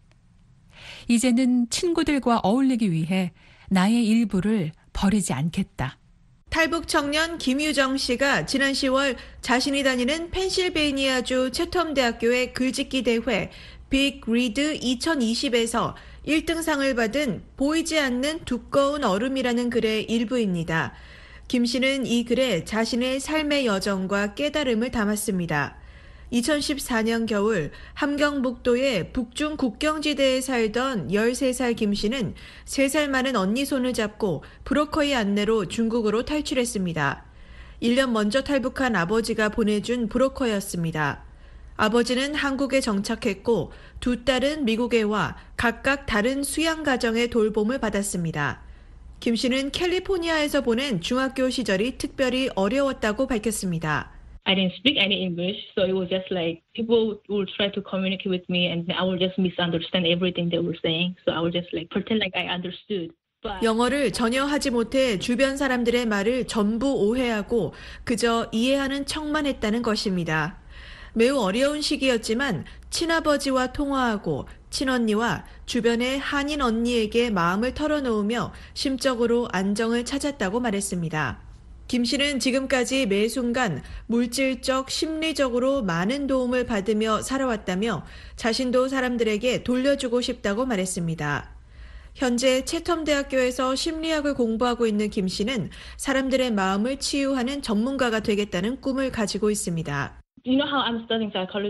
[SPEAKER 2] 이제는 친구들과 어울리기 위해 나의 일부를 버리지 않겠다.
[SPEAKER 23] 탈북 청년 김유정 씨가 지난 시월 자신이 다니는 펜실베이니아주 채텀 대학교의 글짓기 대회 빅 리드 이천이십에서 일 등상을 받은 보이지 않는 두꺼운 얼음이라는 글의 일부입니다. 김 씨는 이 글에 자신의 삶의 여정과 깨달음을 담았습니다. 이천십사 년 겨울 함경북도의 북중 국경지대에 살던 열세 살 김 씨는 세 살 많은 언니 손을 잡고 브로커의 안내로 중국으로 탈출했습니다. 일 년 먼저 탈북한 아버지가 보내준 브로커였습니다. 아버지는 한국에 정착했고 두 딸은 미국에 와 각각 다른 수양 가정의 돌봄을 받았습니다. 김 씨는 캘리포니아에서 보낸 중학교 시절이 특별히 어려웠다고 밝혔습니다.
[SPEAKER 24] I didn't speak any English, so it was just like people would try to communicate with me and I would just misunderstand everything they were saying. So I would just like pretend like I understood. But...
[SPEAKER 23] 영어를 전혀 하지 못해 주변 사람들의 말을 전부 오해하고 그저 이해하는 척만 했다는 것입니다. 매우 어려운 시기였지만 친아버지와 통화하고 친언니와 주변의 한인 언니에게 마음을 털어놓으며 심적으로 안정을 찾았다고 말했습니다. 김 씨는 지금까지 매 순간 물질적, 심리적으로 많은 도움을 받으며 살아왔다며 자신도 사람들에게 돌려주고 싶다고 말했습니다. 현재 채텀 대학교에서 심리학을 공부하고 있는 김 씨는 사람들의 마음을 치유하는 전문가가 되겠다는 꿈을 가지고 있습니다.
[SPEAKER 24] You know how I'm studying psychology?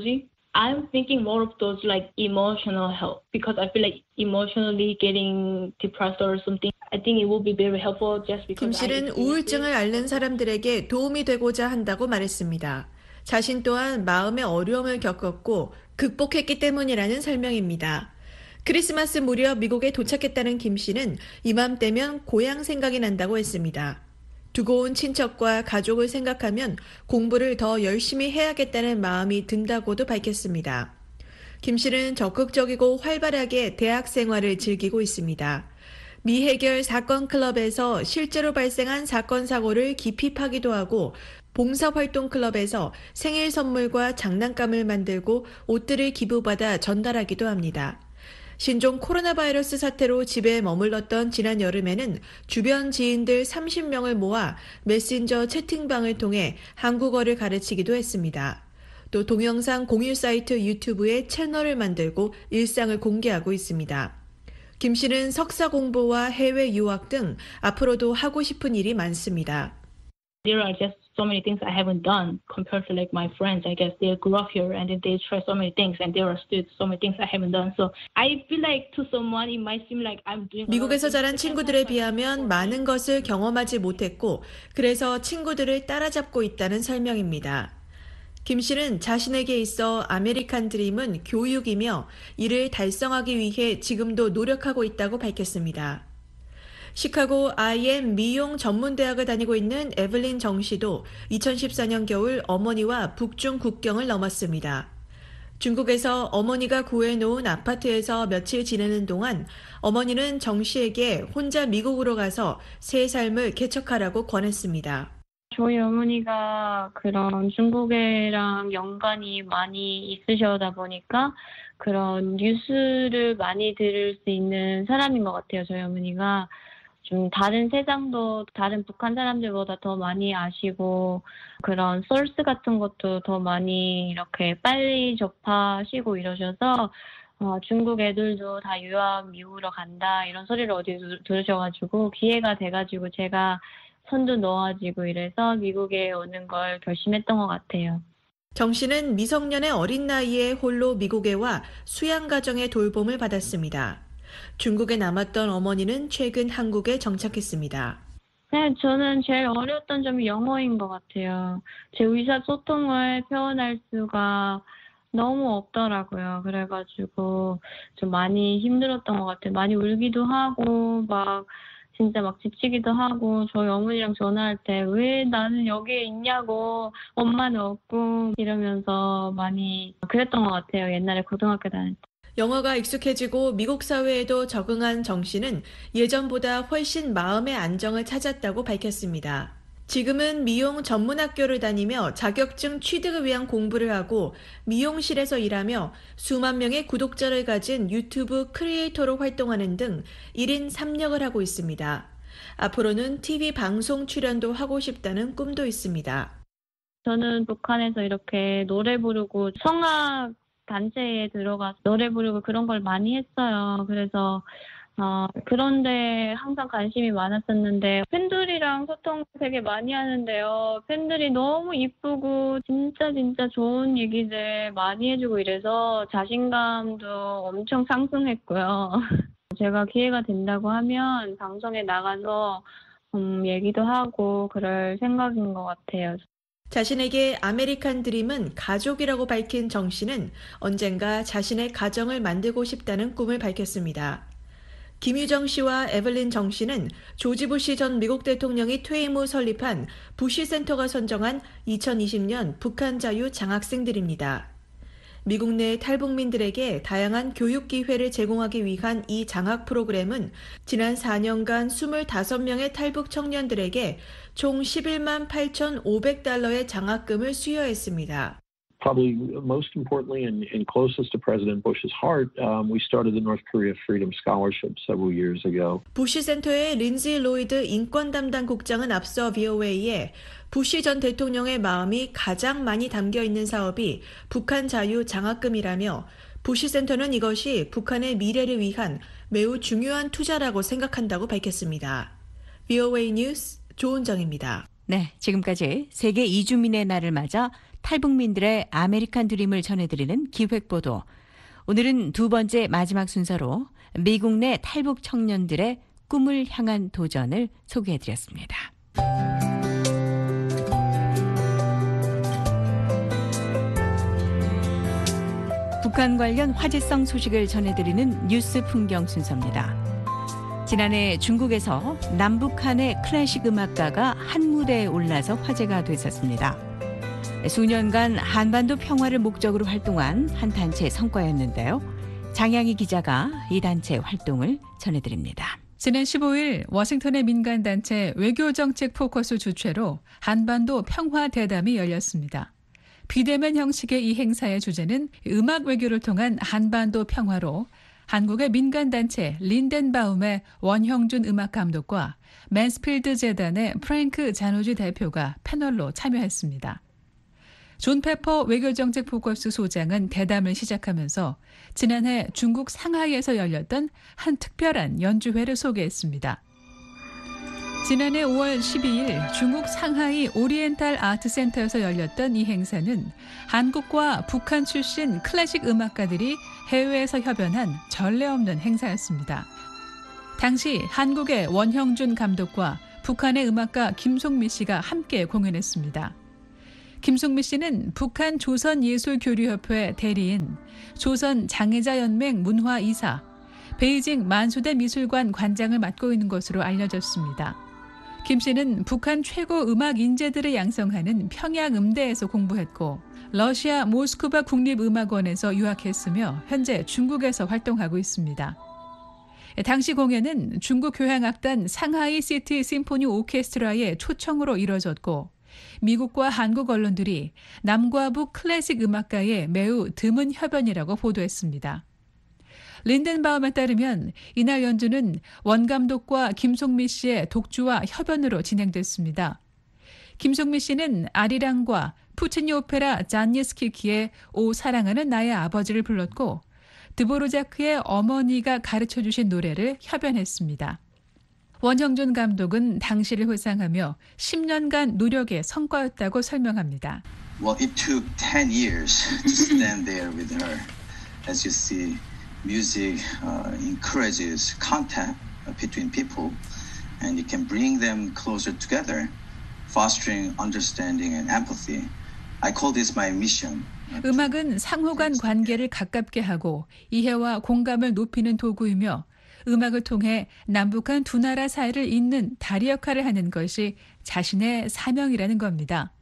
[SPEAKER 24] I'm thinking more of those like emotional help because I feel like emotionally getting depressed or something. I think it will be very helpful just because.
[SPEAKER 23] 김 씨는 우울증을 앓는 사람들에게 도움이 되고자 한다고 말했습니다. 자신 또한 마음의 어려움을 겪었고 극복했기 때문이라는 설명입니다. 크리스마스 무렵 미국에 도착했다는 김 씨는 이맘때면 고향 생각이 난다고 했습니다. 두고 온 친척과 가족을 생각하면 공부를 더 열심히 해야겠다는 마음이 든다고도 밝혔습니다. 김 씨는 적극적이고 활발하게 대학 생활을 즐기고 있습니다. 미해결 사건 클럽에서 실제로 발생한 사건 사고를 깊이 파기도 하고 봉사활동 클럽에서 생일 선물과 장난감을 만들고 옷들을 기부받아 전달하기도 합니다. 신종 코로나 바이러스 사태로 집에 머물렀던 지난 여름에는 주변 지인들 삼십 명을 모아 메신저 채팅방을 통해 한국어를 가르치기도 했습니다. 또 동영상 공유 사이트 유튜브에 채널을 만들고 일상을 공개하고 있습니다. 김 씨는 석사 공부와 해외 유학 등 앞으로도 하고 싶은 일이 많습니다.
[SPEAKER 24] There are just so many things I haven't done compared to like my friends. I guess they grew up here and then they try so many things and there are still so many things I haven't done. So I feel like to someone it might seem like I'm doing.
[SPEAKER 23] 미국에서 자란 친구들에 비하면 많은 것을 경험하지 못했고 그래서 친구들을 따라잡고 있다는 설명입니다. 김 씨는 자신에게 있어 아메리칸 드림은 교육이며 이를 달성하기 위해 지금도 노력하고 있다고 밝혔습니다. 시카고 아이엠 미용 전문대학을 다니고 있는 에블린 정 씨도 이천십사 년 겨울 어머니와 북중 국경을 넘었습니다. 중국에서 어머니가 구해놓은 아파트에서 며칠 지내는 동안 어머니는 정 씨에게 혼자 미국으로 가서 새 삶을 개척하라고 권했습니다.
[SPEAKER 4] 저희 어머니가 그런 중국이랑 연관이 많이 있으셔다 보니까 그런 뉴스를 많이 들을 수 있는 사람인 것 같아요. 저희 어머니가 좀 다른 세상도 다른 북한 사람들보다 더 많이 아시고 그런 소스 같은 것도 더 많이 이렇게 빨리 접하시고 이러셔서 어, 중국 애들도 다 유학 미국으로 간다 이런 소리를 어디서 들으셔가지고 기회가 돼가지고 제가 손도 놓아지고 이래서 미국에 오는 걸 결심했던 것 같아요.
[SPEAKER 23] 정 씨는 미성년의 어린 나이에 홀로 미국에 와 수양가정의 돌봄을 받았습니다. 중국에 남았던 어머니는 최근 한국에 정착했습니다.
[SPEAKER 4] 네, 저는 제일 어려웠던 점이 영어인 것 같아요. 제 의사소통을 표현할 수가 너무 없더라고요. 그래가지고 좀 많이 힘들었던 것 같아요. 많이 울기도 하고 막 진짜 막 지치기도 하고 저희 어머니랑 전화할 때 왜 나는 여기에 있냐고 엄마는 없고 이러면서 많이 그랬던 것 같아요. 옛날에 고등학교 다닐 때.
[SPEAKER 23] 영어가 익숙해지고 미국 사회에도 적응한 정 씨는 예전보다 훨씬 마음의 안정을 찾았다고 밝혔습니다. 지금은 미용 전문학교를 다니며 자격증 취득을 위한 공부를 하고 미용실에서 일하며 수만 명의 구독자를 가진 유튜브 크리에이터로 활동하는 등 일 인 삼 역을 하고 있습니다. 앞으로는 티비 방송 출연도 하고 싶다는 꿈도 있습니다.
[SPEAKER 4] 저는 북한에서 이렇게 노래 부르고 성악 단체에 들어가서 노래 부르고 그런 걸 많이 했어요. 그래서 어, 그런데 항상 관심이 많았었는데 팬들이랑 소통 되게 많이 하는데요. 팬들이 너무 이쁘고 진짜 진짜 좋은 얘기들 많이 해주고 이래서 자신감도 엄청 상승했고요. 제가 기회가 된다고 하면 방송에 나가서 음, 얘기도 하고 그럴 생각인 것 같아요.
[SPEAKER 23] 자신에게 아메리칸 드림은 가족이라고 밝힌 정 씨는 언젠가 자신의 가정을 만들고 싶다는 꿈을 밝혔습니다. 김유정 씨와 에블린 정 씨는 조지 부시 전 미국 대통령이 퇴임 후 설립한 부시 센터가 선정한 이천이십 년 북한 자유 장학생들입니다. 미국 내 탈북민들에게 다양한 교육 기회를 제공하기 위한 이 장학 프로그램은 지난 사 년간 이십오 명의 탈북 청년들에게 총 십일만 팔천오백 달러의 장학금을 수여했습니다.
[SPEAKER 6] Probably most importantly and, and closest to President Bush's heart, um, we started the North Korea Freedom Scholarship several years ago.
[SPEAKER 23] 부시 센터의 린지 로이드 인권 담당 국장은 앞서 브이오에이에 부시 전 대통령의 마음이 가장 많이 담겨 있는 사업이 북한 자유 장학금이라며 부시 센터는 이것이 북한의 미래를 위한 매우 중요한 투자라고 생각한다고 밝혔습니다. 브이오에이 뉴스 조은정입니다.
[SPEAKER 3] 네, 지금까지 세계 이주민의 날을 맞아 탈북민들의 아메리칸 드림을 전해드리는 기획보도. 오늘은 두 번째 마지막 순서로 미국 내 탈북 청년들의 꿈을 향한 도전을 소개해드렸습니다. 북한 관련 화제성 소식을 전해드리는 뉴스 풍경 순서입니다. 지난해 중국에서 남북한의 클래식 음악가가 한 무대에 올라서 화제가 됐었습니다. 수년간 한반도 평화를 목적으로 활동한 한 단체의 성과였는데요. 장양희 기자가 이 단체 활동을 전해드립니다.
[SPEAKER 2] 지난 십오일 워싱턴의 민간단체 외교정책 포커스 주최로 한반도 평화대담이 열렸습니다. 비대면 형식의 이 행사의 주제는 음악 외교를 통한 한반도 평화로 한국의 민간단체 린덴바움의 원형준 음악감독과 맨스필드 재단의 프랭크 자노지 대표가 패널로 참여했습니다. 존 페퍼 외교정책 포커스 소장은 대담을 시작하면서 지난해 중국 상하이에서 열렸던 한 특별한 연주회를 소개했습니다. 지난해 오월 십이일 중국 상하이 오리엔탈 아트센터에서 열렸던 이 행사는 한국과 북한 출신 클래식 음악가들이 해외에서 협연한 전례 없는 행사였습니다. 당시 한국의 원형준 감독과 북한의 음악가 김송미 씨가 함께 공연했습니다. 김송미 씨는 북한 조선예술교류협회 대리인, 조선장애자연맹 문화이사, 베이징 만수대 미술관 관장을 맡고 있는 것으로 알려졌습니다. 김 씨는 북한 최고 음악 인재들을 양성하는 평양음대에서 공부했고 러시아 모스크바 국립음악원에서 유학했으며 현재 중국에서 활동하고 있습니다. 당시 공연은 중국 교향악단 상하이 시티 심포니 오케스트라의 초청으로 이뤄졌고 미국과 한국 언론들이 남과 북 클래식 음악가의 매우 드문 협연이라고 보도했습니다. 린덴바움에 따르면 이날 연주는 원 감독과 김송미 씨의 독주와 협연으로 진행됐습니다. 김송미 씨는 아리랑과 푸치니 오페라 잔니스키키의 오 사랑하는 나의 아버지를 불렀고 드보르자크의 어머니가 가르쳐주신 노래를 협연했습니다. 원형준 감독은 당시를 회상하며 십 년간 노력의 성과였다고 설명합니다.
[SPEAKER 5] Well, it took ten years to stand there with her. As you see, music uh, encourages contact between people and it can bring them closer together, fostering understanding and empathy. I call this my mission.
[SPEAKER 2] 음악은 상호 간 관계를 가깝게 하고 이해와 공감을 높이는 도구이며 음악을 통해 남북한 두 나라 사이를 잇는 다리 역할을 하는 것이 자신의 사명이라는 겁니다.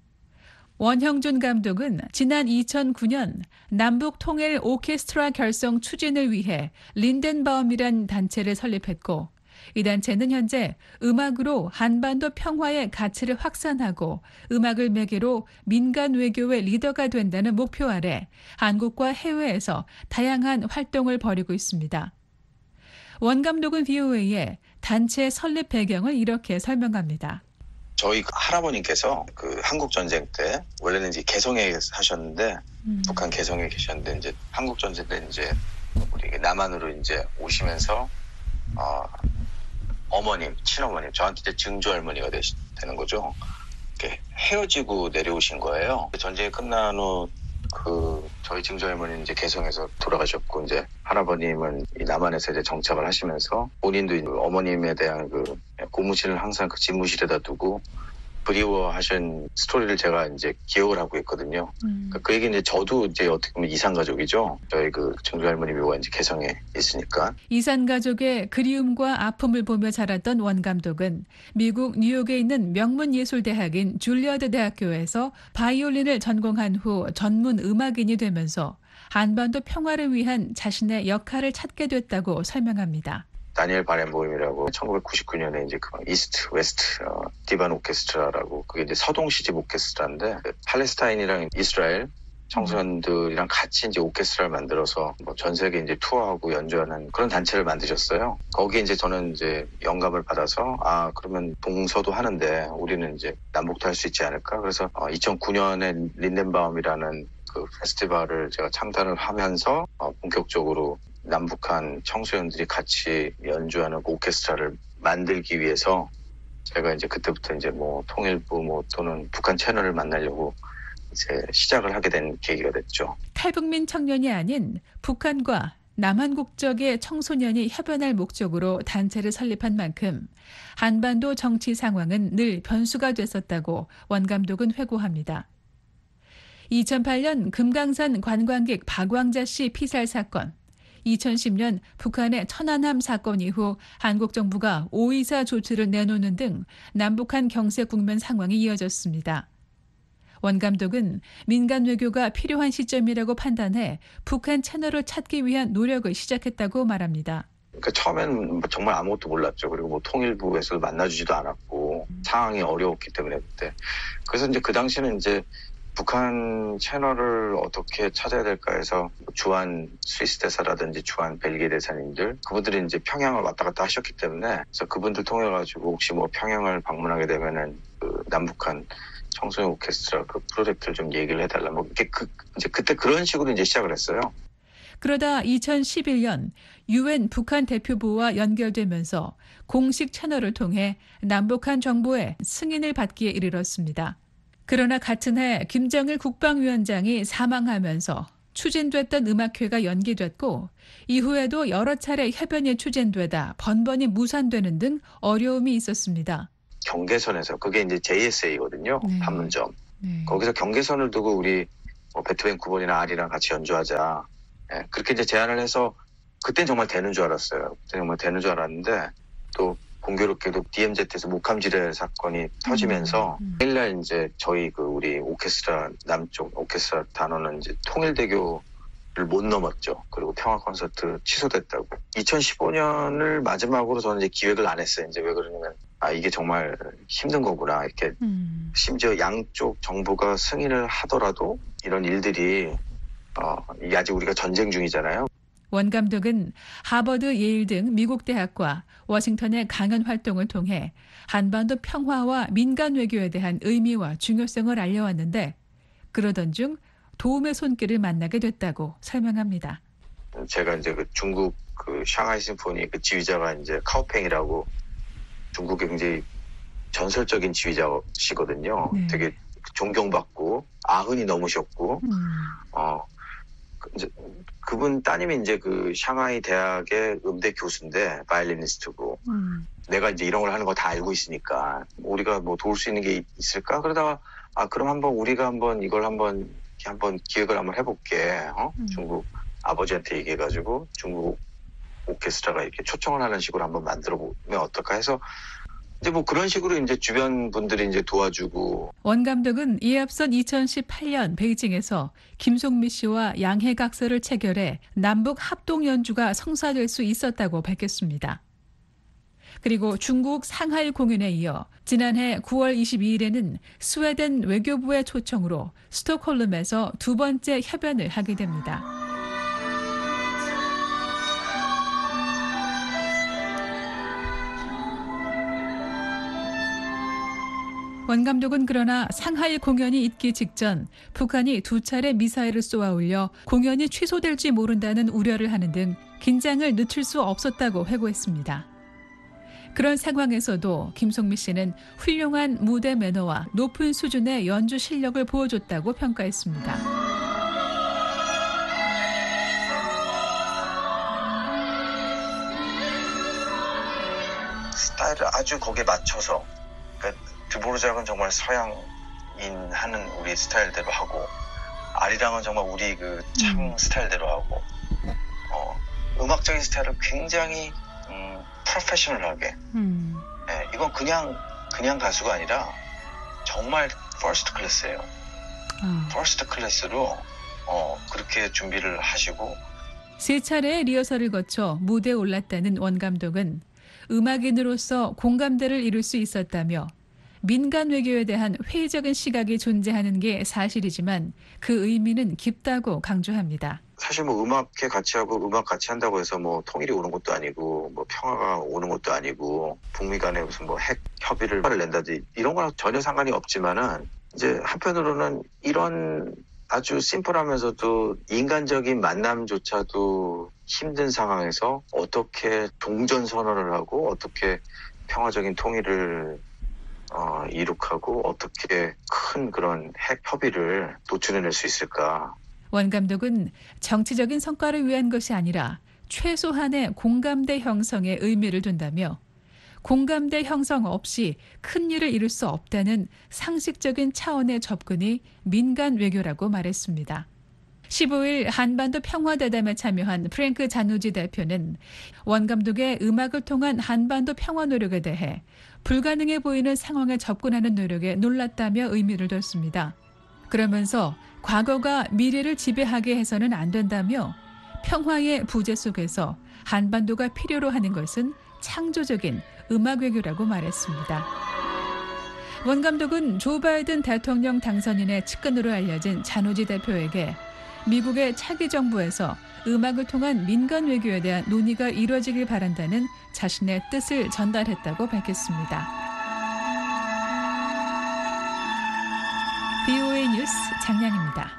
[SPEAKER 2] 원형준 감독은 지난 이천구년 남북 통일 오케스트라 결성 추진을 위해 린덴바움이란 단체를 설립했고 이 단체는 현재 음악으로 한반도 평화의 가치를 확산하고 음악을 매개로 민간 외교의 리더가 된다는 목표 아래 한국과 해외에서 다양한 활동을 벌이고 있습니다. 원 감독은 브이오에이에 단체 설립 배경을 이렇게 설명합니다.
[SPEAKER 7] 저희 할아버님께서 그 한국 전쟁 때 원래는 이제 개성에 사셨는데 음. 북한 개성에 계셨는데 이제 한국 전쟁 때 이제 우리 남한으로 이제 오시면서 어, 어머님, 친어머님 저한테 이제 증조 할머니가 되시, 되는 거죠. 이렇게 헤어지고 내려오신 거예요. 전쟁이 끝난 후 그 저희 증조 할머니는 이제 개성에서 돌아가셨고 이제 할아버님은 이 남한에서 이제 정착을 하시면서 본인도 어머님에 대한 그 고무신을 항상 그 집무실에다 두고 그리워하신 스토리를 제가 이제 기억을 하고 있거든요. 음. 그 얘기 이제 저도 이제 어떻게 보면 이산 가족이죠. 저희 그 증조 할머니 묘가 이제 개성에 있으니까.
[SPEAKER 2] 이산 가족의 그리움과 아픔을 보며 자랐던 원 감독은 미국 뉴욕에 있는 명문 예술대학인 줄리어드 대학교에서 바이올린을 전공한 후 전문 음악인이 되면서 한반도 평화를 위한 자신의 역할을 찾게 됐다고 설명합니다.
[SPEAKER 7] 다니엘 바렌보임이라고 천구백구십구년에 이제 그 이스트 웨스트 어, 디반 오케스트라라고 그게 이제 서동 시집 오케스트라인데 팔레스타인이랑 이스라엘 청소년들이랑 같이 이제 오케스트라를 만들어서 뭐 전 세계 이제 투어하고 연주하는 그런 단체를 만드셨어요. 거기에 이제 저는 이제 영감을 받아서 아 그러면 동서도 하는데 우리는 이제 남북도 할 수 있지 않을까. 그래서 어, 이천구년에 린덴바움이라는 그 페스티벌을 제가 창단을 하면서 어, 본격적으로 남북한 청소년들이 같이 연주하는 오케스트라를 만들기 위해서 제가 이제 그때부터 이제 뭐 통일부 뭐 또는 북한 채널을 만나려고 이제 시작을 하게 된 계기가 됐죠.
[SPEAKER 2] 탈북민 청년이 아닌 북한과 남한 국적의 청소년이 협연할 목적으로 단체를 설립한 만큼 한반도 정치 상황은 늘 변수가 됐었다고 원 감독은 회고합니다. 이천팔 년 금강산 관광객 박왕자 씨 피살 사건, 이천십 년 북한의 천안함 사건 이후 한국 정부가 오이사 조치를 내놓는 등 남북한 경제 국면 상황이 이어졌습니다. 원 감독은 민간 외교가 필요한 시점이라고 판단해 북한 채널을 찾기 위한 노력을 시작했다고 말합니다.
[SPEAKER 7] 그러니까 처음에는 정말 아무것도 몰랐죠. 그리고 뭐 통일부에서 만나주지도 않았고 상황이 어려웠기 때문에 그때. 그래서 이제 그 당시에는 이제 북한 채널을 어떻게 찾아야 될까 해서 주한 스위스 대사라든지 주한 벨기에 대사님들 그분들이 이제 평양을 왔다 갔다 하셨기 때문에 그래서 그분들 통해 가지고 혹시 뭐 평양을 방문하게 되면은 그 남북한 청소년 오케스트라 그 프로젝트를 좀 얘기를 해달라 뭐 이렇게 그 이제 그때 그런 식으로 이제 시작을 했어요.
[SPEAKER 2] 그러다 이천십일 년 유엔 북한 대표부와 연결되면서 공식 채널을 통해 남북한 정부의 승인을 받기에 이르렀습니다. 그러나 같은 해 김정일 국방위원장이 사망하면서 추진됐던 음악회가 연기됐고 이후에도 여러 차례 협연이 추진되다 번번이 무산되는 등 어려움이 있었습니다.
[SPEAKER 7] 경계선에서 그게 이제 제이에스에이거든요.
[SPEAKER 2] 네.
[SPEAKER 7] 판문점.
[SPEAKER 2] 네.
[SPEAKER 7] 거기서 경계선을 두고 우리 뭐 베토벤 구 번이나 알이랑 같이 연주하자. 예, 그렇게 이제 제안을 해서 그땐 정말 되는 줄 알았어요. 그때 정말 되는 줄 알았는데 또 공교롭게도 디엠제트에서 목함지뢰 사건이 터지면서
[SPEAKER 2] 음, 음.
[SPEAKER 7] 일날 이제 저희 그 우리 오케스트라 남쪽 오케스트라 단원은 이제 통일대교를 못 넘었죠. 그리고 평화 콘서트 취소됐다고. 이천십오 년을 마지막으로 저는 이제 기획을 안 했어요. 이제 왜 그러냐면 아 이게 정말 힘든 거구나. 이렇게
[SPEAKER 2] 음.
[SPEAKER 7] 심지어 양쪽 정부가 승인을 하더라도 이런 일들이 어 이게 아직 우리가 전쟁 중이잖아요.
[SPEAKER 2] 원 감독은 하버드, 예일 등 미국 대학과 워싱턴의 강연 활동을 통해 한반도 평화와 민간 외교에 대한 의미와 중요성을 알려왔는데 그러던 중 도움의 손길을 만나게 됐다고 설명합니다.
[SPEAKER 7] 제가 이제 그 중국 그 샹하이 심포니 그 지휘자가 이제 카오팽이라고 중국의 굉장히 전설적인 지휘자시거든요.
[SPEAKER 2] 네.
[SPEAKER 7] 되게 존경받고 아흔이 넘으셨고
[SPEAKER 2] 음.
[SPEAKER 7] 어 이제 그분 따님이 이제 그 샹하이 대학의 음대 교수인데 바이올리니스트고
[SPEAKER 2] 음.
[SPEAKER 7] 내가 이제 이런 걸 하는 거 다 알고 있으니까 우리가 뭐 도울 수 있는 게 있을까 그러다가 아 그럼 한번 우리가 한번 이걸 한번 한번 기획을 한번 해볼게 어
[SPEAKER 2] 음.
[SPEAKER 7] 중국 아버지한테 얘기해가지고 중국 오케스트라가 이렇게 초청을 하는 식으로 한번 만들어 보면 어떨까 해서 이제 뭐 그런 식으로 이제 주변 분들이 이제 도와주고.
[SPEAKER 2] 원 감독은 이에 앞선 이천십팔 년 베이징에서 김송미 씨와 양해각서를 체결해 남북 합동 연주가 성사될 수 있었다고 밝혔습니다. 그리고 중국 상하이 공연에 이어 지난해 구월 이십이일에는 스웨덴 외교부의 초청으로 스톡홀름에서 두 번째 협연을 하게 됩니다. 원 감독은 그러나 상하이 공연이 있기 직전 북한이 두 차례 미사일을 쏘아 올려 공연이 취소될지 모른다는 우려를 하는 등 긴장을 늦출 수 없었다고 회고했습니다. 그런 상황에서도 김송미 씨는 훌륭한 무대 매너와 높은 수준의 연주 실력을 보여줬다고 평가했습니다.
[SPEAKER 7] 스타일을 아주 거기에 맞춰서 그러니까 드보르작은 정말 서양인 하는 우리 스타일대로 하고 아리랑은 정말 우리 그 참
[SPEAKER 2] 음.
[SPEAKER 7] 스타일대로 하고 어, 음악적인 스타일을 굉장히 음, 프로페셔널하게
[SPEAKER 2] 음.
[SPEAKER 7] 예, 이건 그냥 그냥 가수가 아니라 정말 퍼스트 클래스예요.
[SPEAKER 2] 아.
[SPEAKER 7] 퍼스트 클래스로 어, 그렇게 준비를 하시고
[SPEAKER 2] 세 차례의 리허설을 거쳐 무대에 올랐다는 원 감독은 음악인으로서 공감대를 이룰 수 있었다며 민간 외교에 대한 회의적인 시각이 존재하는 게 사실이지만 그 의미는 깊다고 강조합니다.
[SPEAKER 7] 사실 뭐 음악회 같이 하고 음악 같이 한다고 해서 뭐 통일이 오는 것도 아니고 뭐 평화가 오는 것도 아니고 북미 간에 무슨 뭐 핵 협의를 낸다든지 이런 거랑 전혀 상관이 없지만은 이제 한편으로는 이런 아주 심플하면서도 인간적인 만남조차도 힘든 상황에서 어떻게 종전 선언을 하고 어떻게 평화적인 통일을 어, 이룩하고 어떻게 큰 그런 핵 협의를 도출해낼 수 있을까.
[SPEAKER 2] 원 감독은 정치적인 성과를 위한 것이 아니라 최소한의 공감대 형성에 의미를 둔다며 공감대 형성 없이 큰 일을 이룰 수 없다는 상식적인 차원의 접근이 민간 외교라고 말했습니다. 십오일 한반도 평화대담에 참여한 프랭크 자누지 대표는 원 감독의 음악을 통한 한반도 평화 노력에 대해 불가능해 보이는 상황에 접근하는 노력에 놀랐다며 의미를 뒀습니다. 그러면서 과거가 미래를 지배하게 해서는 안 된다며 평화의 부재 속에서 한반도가 필요로 하는 것은 창조적인 음악 외교라고 말했습니다. 원 감독은 조 바이든 대통령 당선인의 측근으로 알려진 자누지 대표에게 미국의 차기 정부에서 음악을 통한 민간 외교에 대한 논의가 이루어지길 바란다는 자신의 뜻을 전달했다고 밝혔습니다. 비오에이 뉴스 장량입니다.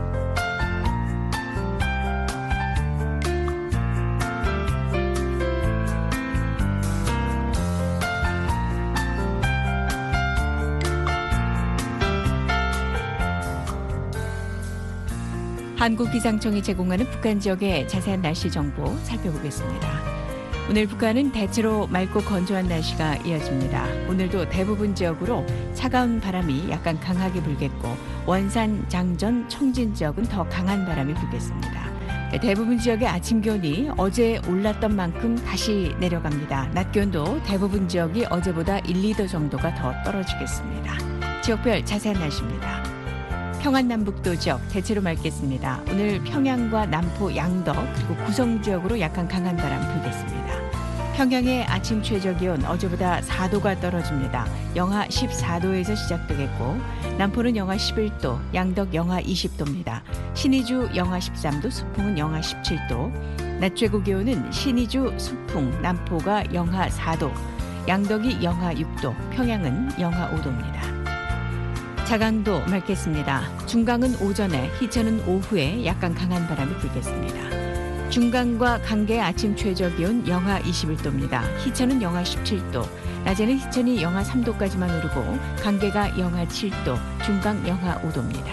[SPEAKER 3] 한국기상청이 제공하는 북한 지역의 자세한 날씨 정보 살펴보겠습니다. 오늘 북한은 대체로 맑고 건조한 날씨가 이어집니다. 오늘도 대부분 지역으로 차가운 바람이 약간 강하게 불겠고 원산, 장전, 청진 지역은 더 강한 바람이 불겠습니다. 대부분 지역의 아침 기온이 어제 올랐던 만큼 다시 내려갑니다. 낮 기온도 대부분 지역이 어제보다 일, 이 도 정도가 더 떨어지겠습니다. 지역별 자세한 날씨입니다. 평안남북도 지역 대체로 맑겠습니다. 오늘 평양과 남포, 양덕 그리고 구성 지역으로 약간 강한 바람 불겠습니다. 평양의 아침 최저 기온 어제보다 사 도가 떨어집니다. 영하 십사 도에서 시작되겠고 남포는 영하 십일 도, 양덕 영하 이십 도입니다. 신의주 영하 십삼 도, 수풍은 영하 십칠 도. 낮 최고 기온은 신의주, 수풍, 남포가 영하 사 도, 양덕이 영하 육 도, 평양은 영하 오 도입니다. 자강도 맑겠습니다. 중강은 오전에, 희천은 오후에 약간 강한 바람이 불겠습니다. 중강과 강계 아침 최저 기온 영하 이십일 도입니다. 희천은 영하 십칠 도, 낮에는 희천이 영하 삼 도까지만 오르고 강계가 영하 칠 도, 중강 영하 오 도입니다.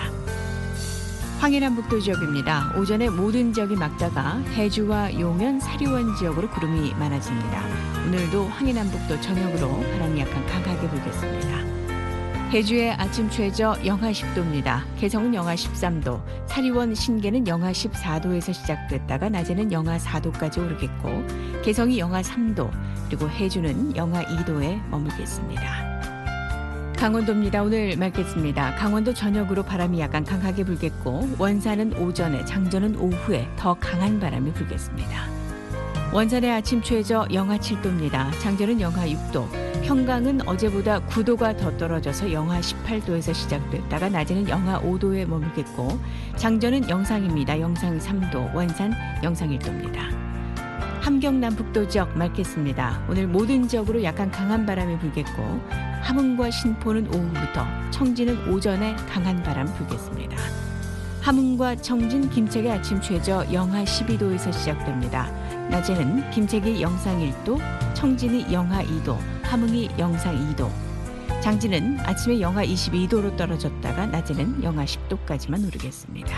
[SPEAKER 3] 황해남북도 지역입니다. 오전에 모든 지역이 맑다가 해주와 용현, 사리원 지역으로 구름이 많아집니다. 오늘도 황해남북도 전역으로 바람이 약간 강하게 불겠습니다. 해주의 아침 최저 영하 십 도입니다. 개성은 영하 십삼 도, 사리원 신계는 영하 십사 도에서 시작됐다가 낮에는 영하 사 도까지 오르겠고 개성이 영하 삼 도, 그리고 해주는 영하 이 도에 머물겠습니다. 강원도입니다. 오늘 맑겠습니다. 강원도 전역으로 바람이 약간 강하게 불겠고 원산은 오전에, 장전은 오후에 더 강한 바람이 불겠습니다. 원산의 아침 최저 영하 칠 도입니다. 장전은 영하 육 도, 평강은 어제보다 구 도가 더 떨어져서 영하 십팔 도에서 시작됐다가 낮에는 영하 오 도에 머물겠고 장전은 영상입니다. 영상 삼 도, 원산 영상 일 도입니다. 함경 남북도 지역 맑겠습니다. 오늘 모든 지역으로 약간 강한 바람이 불겠고 함흥과 신포는 오후부터, 청진은 오전에 강한 바람 불겠습니다. 함흥과 청진, 김책의 아침 최저 영하 십이 도에서 시작됩니다. 낮에는 김책이 영상 일 도, 청진이 영하 이 도, 함흥이 영상 이 도. 장진은 아침에 영하 이십이 도로 떨어졌다가 낮에는 영하 십 도까지만 오르겠습니다.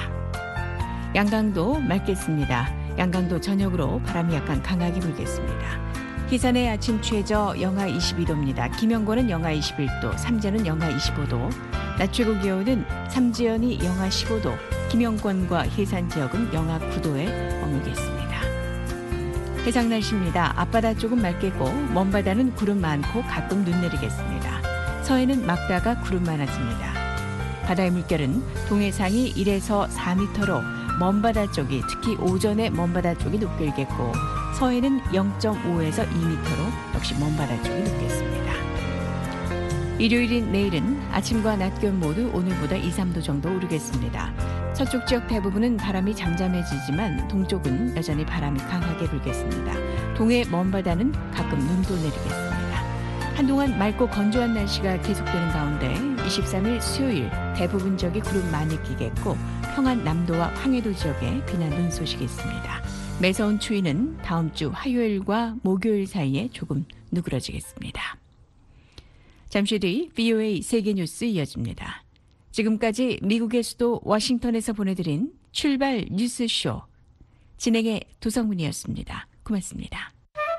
[SPEAKER 3] 양강도 맑겠습니다. 양강도 전역으로 바람이 약간 강하게 불겠습니다. 기산의 아침 최저 영하 이십이 도입니다. 김영권은 영하 이십일 도, 삼전은 영하 이십오 도. 낮 최고 기온은 삼지연이 영하 십오 도, 김영권과 해산 지역은 영하 구 도에 머물겠습니다. 해상 날씨입니다. 앞바다 쪽은 맑겠고 먼바다는 구름 많고 가끔 눈 내리겠습니다. 서해는 맑다가 구름 많아집니다. 바다의 물결은 동해상이 일에서 사 미터로 먼바다 쪽이, 특히 오전에 먼바다 쪽이 높게 일겠고 서해는 영 점 오에서 이 미터로 역시 먼바다 쪽이 높겠습니다. 일요일인 내일은 아침과 낮 기온 모두 오늘보다 이, 삼 도 정도 오르겠습니다. 서쪽 지역 대부분은 바람이 잠잠해지지만 동쪽은 여전히 바람이 강하게 불겠습니다. 동해 먼바다는 가끔 눈도 내리겠습니다. 한동안 맑고 건조한 날씨가 계속되는 가운데 이십삼 일 수요일 대부분 지역이 구름 많이 끼겠고 평안 남도와 황해도 지역에 비나 눈 소식이 있습니다. 매서운 추위는 다음 주 화요일과 목요일 사이에 조금 누그러지겠습니다. 잠시 뒤 브이오에이 세계뉴스 이어집니다. 지금까지 미국의 수도 워싱턴에서 보내드린 출발 뉴스쇼. 진행의 도성문이었습니다. 고맙습니다.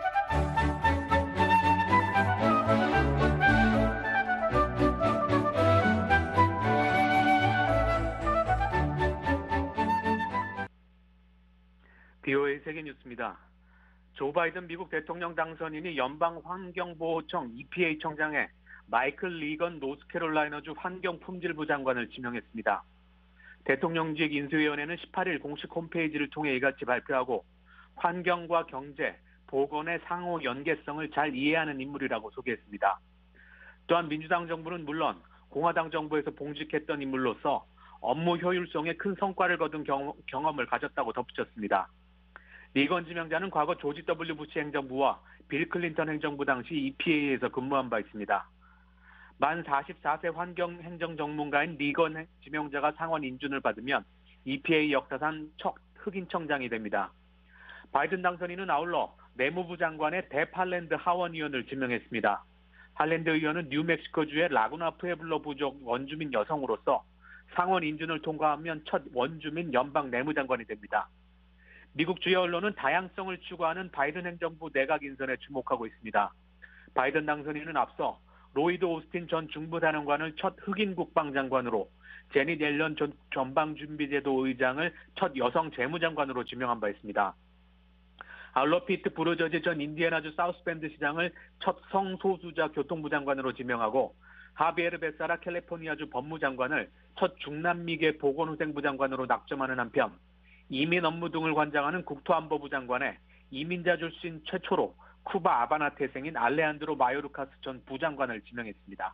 [SPEAKER 8] 브이오에이 세계뉴스입니다. 조 바이든 미국 대통령 당선인이 연방환경보호청 이피에이 청장에 마이클 리건 노스캐롤라이나주 환경품질부 장관을 지명했습니다. 대통령직 인수위원회는 십팔 일 공식 홈페이지를 통해 이같이 발표하고 환경과 경제, 보건의 상호 연계성을 잘 이해하는 인물이라고 소개했습니다. 또한 민주당 정부는 물론 공화당 정부에서 봉직했던 인물로서 업무 효율성에 큰 성과를 거둔 경, 경험을 가졌다고 덧붙였습니다. 리건 지명자는 과거 조지 더블유 부시 행정부와 빌 클린턴 행정부 당시 이피에이에서 근무한 바 있습니다. 만 마흔네 세 환경행정 전문가인 리건 지명자가 상원 인준을 받으면 이피에이 역사상 첫 흑인 청장이 됩니다. 바이든 당선인은 아울러 내무부 장관의 뎁 할랜드 하원 의원을 지명했습니다. 할랜드 의원은 뉴멕시코주의 라구나 푸에블로 부족 원주민 여성으로서 상원 인준을 통과하면 첫 원주민 연방 내무장관이 됩니다. 미국 주요 언론은 다양성을 추구하는 바이든 행정부 내각 인선에 주목하고 있습니다. 바이든 당선인은 앞서 로이드 오스틴 전 중부사령관을 첫 흑인 국방장관으로, 제닛 옐런 전 전방준비제도 의장을 첫 여성 재무장관으로 지명한 바 있습니다. 아울러 피트 부르저지 전 인디애나주 사우스밴드 시장을 첫 성소수자 교통부 장관으로 지명하고 하비에르 베사라 캘리포니아주 법무장관을 첫 중남미계 보건후생부 장관으로 낙점하는 한편 이민 업무 등을 관장하는 국토안보부 장관에 이민자 출신 최초로 쿠바 아바나 태생인 알레한드로 마요르카스 전 부장관을 지명했습니다.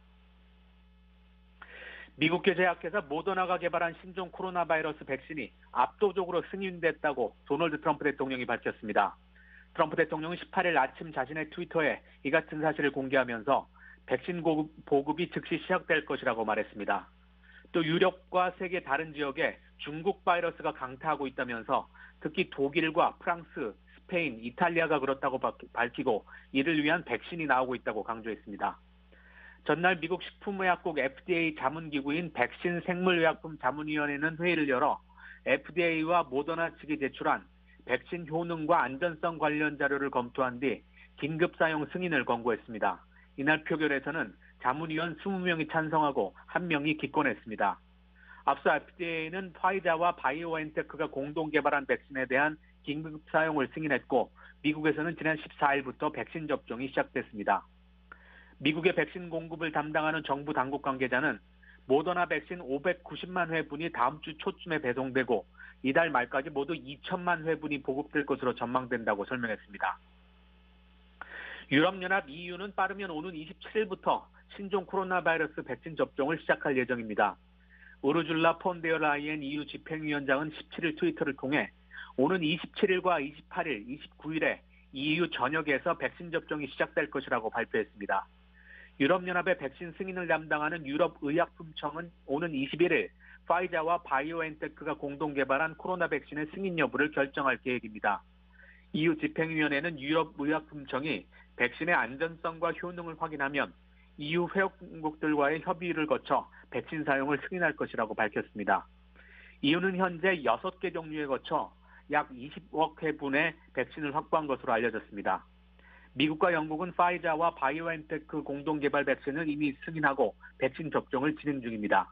[SPEAKER 8] 미국계 제약회사 모더나가 개발한 신종 코로나 바이러스 백신이 압도적으로 승인됐다고 도널드 트럼프 대통령이 밝혔습니다. 트럼프 대통령은 십팔 일 아침 자신의 트위터에 이 같은 사실을 공개하면서 백신 보급이 즉시 시작될 것이라고 말했습니다. 또 유럽과 세계 다른 지역에 중국 바이러스가 강타하고 있다면서 특히 독일과 프랑스, 스페인, 이탈리아가 그렇다고 밝히고 이를 위한 백신이 나오고 있다고 강조했습니다. 전날 미국 식품의약국 에프디에이 자문기구인 백신 생물의약품 자문위원회는 회의를 열어 에프디에이와 모더나 측이 제출한 백신 효능과 안전성 관련 자료를 검토한 뒤 긴급 사용 승인을 권고했습니다. 이날 표결에서는 자문위원 이십 명이 찬성하고 한 명이 기권했습니다. 앞서 에프디에이는 화이자와 바이오엔테크가 공동 개발한 백신에 대한 긴급 사용을 승인했고 미국에서는 지난 십사 일부터 백신 접종이 시작됐습니다. 미국의 백신 공급을 담당하는 정부 당국 관계자는 모더나 백신 오백구십만 회분이 다음 주 초쯤에 배송되고 이달 말까지 모두 이천만 회분이 보급될 것으로 전망된다고 설명했습니다. 유럽연합 이유는 빠르면 오는 이십칠 일부터 신종 코로나 바이러스 백신 접종을 시작할 예정입니다. 우르줄라 폰데어 라이엔 이유 집행위원장은 십칠 일 트위터를 통해 오는 이십칠 일과 이십팔 일, 이십구 일에 이유 전역에서 백신 접종이 시작될 것이라고 발표했습니다. 유럽연합의 백신 승인을 담당하는 유럽의약품청은 오는 이십일 일 파이자와 바이오엔테크가 공동 개발한 코로나 백신의 승인 여부를 결정할 계획입니다. 이유 집행위원회는 유럽의약품청이 백신의 안전성과 효능을 확인하면 이유 회원국들과의 협의를 거쳐 백신 사용을 승인할 것이라고 밝혔습니다. 이유는 현재 여섯 개 종류에 거쳐 약 이십억 회분의 백신을 확보한 것으로 알려졌습니다. 미국과 영국은 파이자와 바이오엔테크 공동 개발 백신을 이미 승인하고 백신 접종을 진행 중입니다.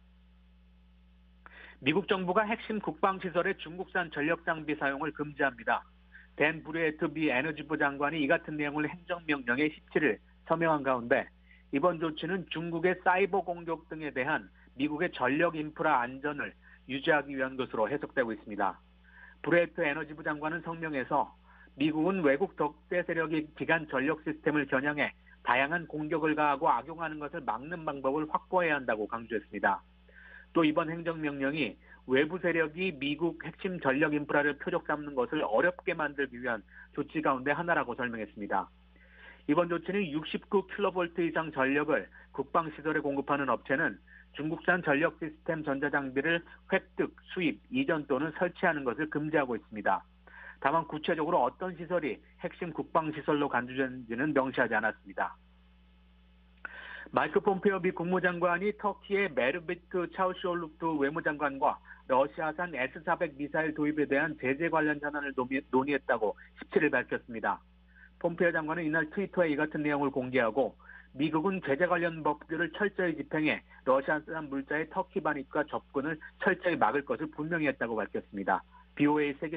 [SPEAKER 8] 미국 정부가 핵심 국방시설의 중국산 전력장비 사용을 금지합니다. 댄 브리에트 미 에너지부 장관이 이 같은 내용을 행정명령에 십칠 일 서명한 가운데 이번 조치는 중국의 사이버 공격 등에 대한 미국의 전력 인프라 안전을 유지하기 위한 것으로 해석되고 있습니다. 브레이트 에너지부 장관은 성명에서 미국은 외국 덕대 세력이 기간 전력 시스템을 겨냥해 다양한 공격을 가하고 악용하는 것을 막는 방법을 확보해야 한다고 강조했습니다. 또 이번 행정명령이 외부 세력이 미국 핵심 전력 인프라를 표적 삼는 것을 어렵게 만들기 위한 조치 가운데 하나라고 설명했습니다. 이번 조치는 육십구 킬로볼트 이상 전력을 국방시설에 공급하는 업체는 중국산 전력 시스템 전자장비를 획득, 수입, 이전 또는 설치하는 것을 금지하고 있습니다. 다만 구체적으로 어떤 시설이 핵심 국방시설로 간주되는지는 명시하지 않았습니다. 마이크 폼페오 미 국무장관이 터키의 메르비트 차우시올루프 외무장관과 러시아산 에스 사백 미사일 도입에 대한 제재 관련 현안을 논의했다고 십칠일 밝혔습니다. 폼페오 장관은 이날 트위터에 이 같은 내용을 공개하고 미국은 제재 관련 법규를 철저히 집행해 러시아산 물자의 터키 반입과 접근을 철저히 막을 것을 분명히 했다고 밝혔습니다. 비오에이 세계